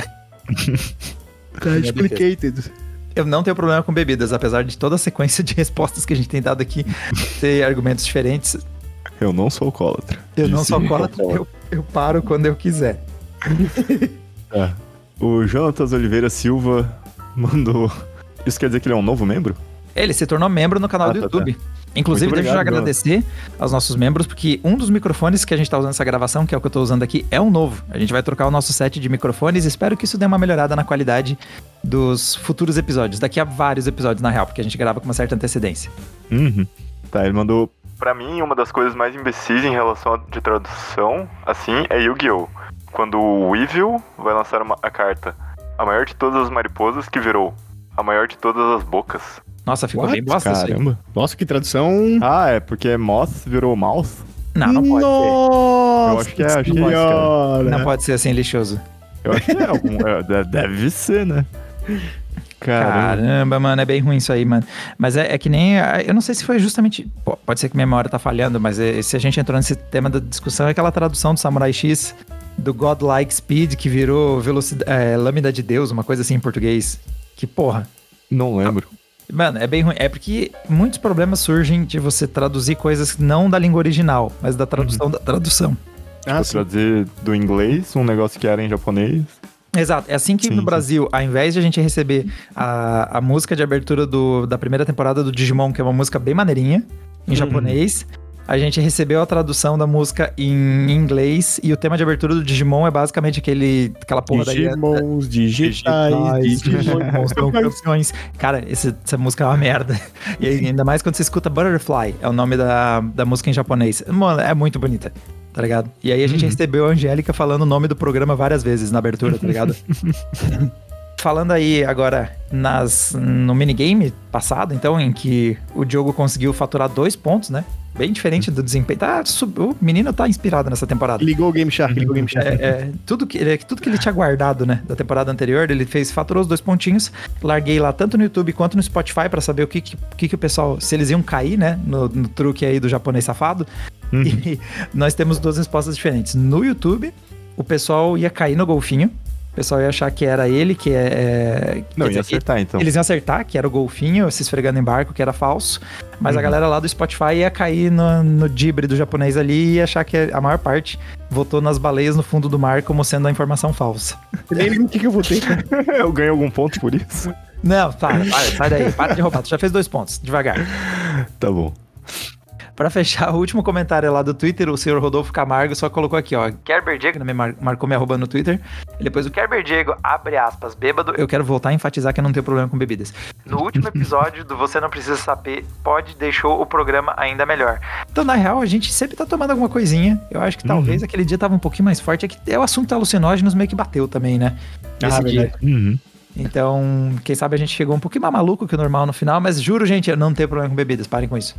Tá explicated. Eu não tenho problema com bebidas, apesar de toda a sequência de respostas que a gente tem dado aqui ter argumentos diferentes. Eu não sou alcoólatra. Eu não sou alcoólatra, eu, eu paro quando eu quiser. É. O Jonatas Oliveira Silva mandou... Isso quer dizer que ele é um novo membro? Ele se tornou membro no canal Ah, do tá, YouTube. tá. Inclusive, Muito deixa eu já obrigado, agradecer aos nossos membros, porque um dos microfones que a gente tá usando nessa gravação, que é o que eu tô usando aqui, é um novo. A gente vai trocar o nosso set de microfones e espero que isso dê uma melhorada na qualidade dos futuros episódios. Daqui a vários episódios, na real, porque a gente grava com uma certa antecedência. Uhum. Tá, ele mandou... Pra mim, uma das coisas mais imbecis em relação a de tradução, assim, é Yu-Gi-Oh! Quando o Weevil vai lançar uma, a carta, a maior de todas as mariposas que virou a maior de todas as bocas. Nossa, ficou What? bem bosta isso aí. Caramba. Nossa, que tradução. Ah, é porque Moss virou Mouse? Não, não pode Nossa, Eu acho que é, acho que é isso, senhora. ser. Não pode ser assim, lixoso. Eu acho que é algum... é, de- deve ser, né? Caramba. Caramba, mano, é bem ruim isso aí, mano. Mas é, é que nem... Eu não sei se foi justamente... Pô, pode ser que minha memória tá falhando, mas é- se a gente entrou nesse tema da discussão, é aquela tradução do Samurai X, do Godlike Speed, que virou velocidade, é, Lâmina de Deus, uma coisa assim em português. Que porra. Não lembro. Mano, é bem ruim. É porque muitos problemas surgem de você traduzir coisas não da língua original, mas da tradução da tradução. Ah, Vou sim. traduzir do inglês um negócio que era em japonês. Exato. É assim que Sim, no sim. Brasil, ao invés de a gente receber a, a música de abertura do, da primeira temporada do Digimon, que é uma música bem maneirinha, em japonês, a gente recebeu a tradução da música em inglês e o tema de abertura do Digimon é basicamente aquele, aquela porra da Digimons, digitais, Digimon são campeões. Cara, esse- essa música é uma merda. E aí, ainda mais quando você escuta Butterfly, é o nome da, da música em japonês. Mano, é muito bonita, tá ligado? E aí a gente recebeu a Angélica falando o nome do programa várias vezes na abertura, tá ligado? Falando aí agora nas, no minigame passado, então, em que o Diogo conseguiu faturar dois pontos, né? Bem diferente do desempenho. Tá, sub- o menino tá inspirado nessa temporada. Ligou o Game Shark, ligou o Game Shark. É, é, tudo, que, ele- tudo que ele tinha guardado, né, da temporada anterior, ele fez, faturou os dois pontinhos, larguei lá tanto no YouTube quanto no Spotify pra saber o que que, o que que o pessoal, se eles iam cair, né, no, no truque aí do japonês safado. E nós temos duas respostas diferentes. No YouTube, o pessoal ia cair no golfinho, o pessoal ia achar que era ele, que é... é Não, quer ia dizer, acertar, então. Eles iam acertar, que era o golfinho se esfregando em barco, que era falso. Mas Uhum. a galera lá do Spotify ia cair no, no dibre do japonês ali e ia achar que a maior parte votou nas baleias no fundo do mar como sendo a informação falsa. Nem lembro o que que eu votei. Eu ganhei algum ponto por isso? Não, para, para, sai daí. Para de roubar. Tu já fez dois pontos, devagar. Tá bom. Pra fechar, o último comentário lá do Twitter, o senhor Rodolfo Camargo só colocou aqui, ó. Kerber Diego, me mar- marcou me arroba no Twitter. E depois o Kerber Diego, abre aspas, bêbado. Eu quero voltar a enfatizar que eu não tenho problema com bebidas. No último episódio do Você Não Precisa Saber, pode deixou o programa ainda melhor. Então, na real, a gente sempre tá tomando alguma coisinha. Eu acho que talvez aquele dia tava um pouquinho mais forte. É que é o assunto alucinógenos meio que bateu também, né? Esse Ah, dia. verdade. Uhum. Então, quem sabe a gente chegou um pouquinho mais maluco que o normal no final, mas juro, gente, eu não tenho problema com bebidas, parem com isso.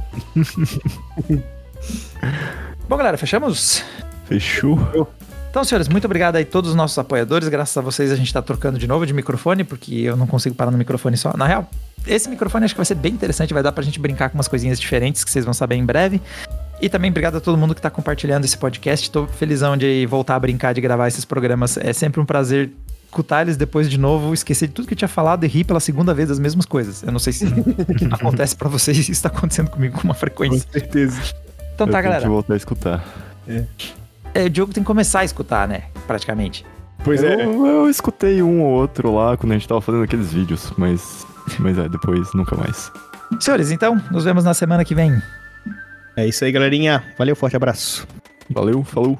Bom, galera, fechamos? Fechou. Então, senhores, muito obrigado aí a todos os nossos apoiadores. Graças a vocês a gente tá trocando de novo de microfone, porque eu não consigo parar no microfone só. Na real, esse microfone acho que vai ser bem interessante, vai dar pra gente brincar com umas coisinhas diferentes que vocês vão saber em breve. E também obrigado a todo mundo que tá compartilhando esse podcast. Tô felizão de voltar a brincar, de gravar esses programas. É sempre um prazer escutar eles depois de novo, esquecer de tudo que eu tinha falado e rir pela segunda vez das mesmas coisas. Eu não sei se acontece pra vocês, isso tá acontecendo comigo com uma Com frequência. certeza. Então Eu tá, tenho galera. que voltar a escutar. É, o Diogo tem que começar a escutar, né? Praticamente. Pois é. Eu, eu escutei um ou outro lá quando a gente tava fazendo aqueles vídeos, mas, mas é, depois nunca mais. Senhores, então, nos vemos na semana que vem. É isso aí, galerinha. Valeu, forte abraço. Valeu, falou.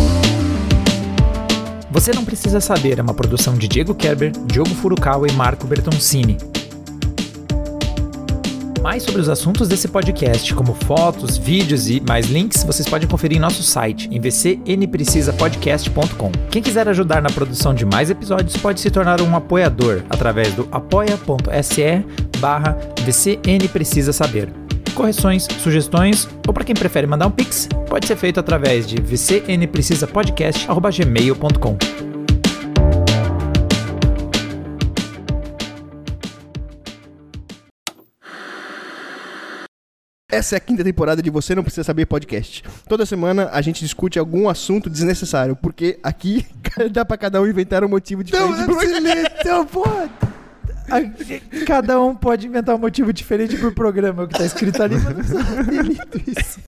Você Não Precisa Saber é uma produção de Diego Kerber, Diogo Furukawa e Marco Bertoncini. Mais sobre os assuntos desse podcast, como fotos, vídeos e mais links, vocês podem conferir em nosso site, em v c n precisa podcast ponto com. Quem quiser ajudar na produção de mais episódios pode se tornar um apoiador através do apoia.se barra vcnprecisasaber. Correções, sugestões ou para quem prefere mandar um pix, pode ser feito através de v c n precisa podcast arroba gmail ponto com. Essa é a quinta temporada de Você Não Precisa Saber podcast. Toda semana a gente discute algum assunto desnecessário, porque aqui dá pra cada um inventar um motivo diferente. Então, pô, cada um pode inventar um motivo diferente pro programa, o que tá escrito ali, mas não precisa ter lido isso.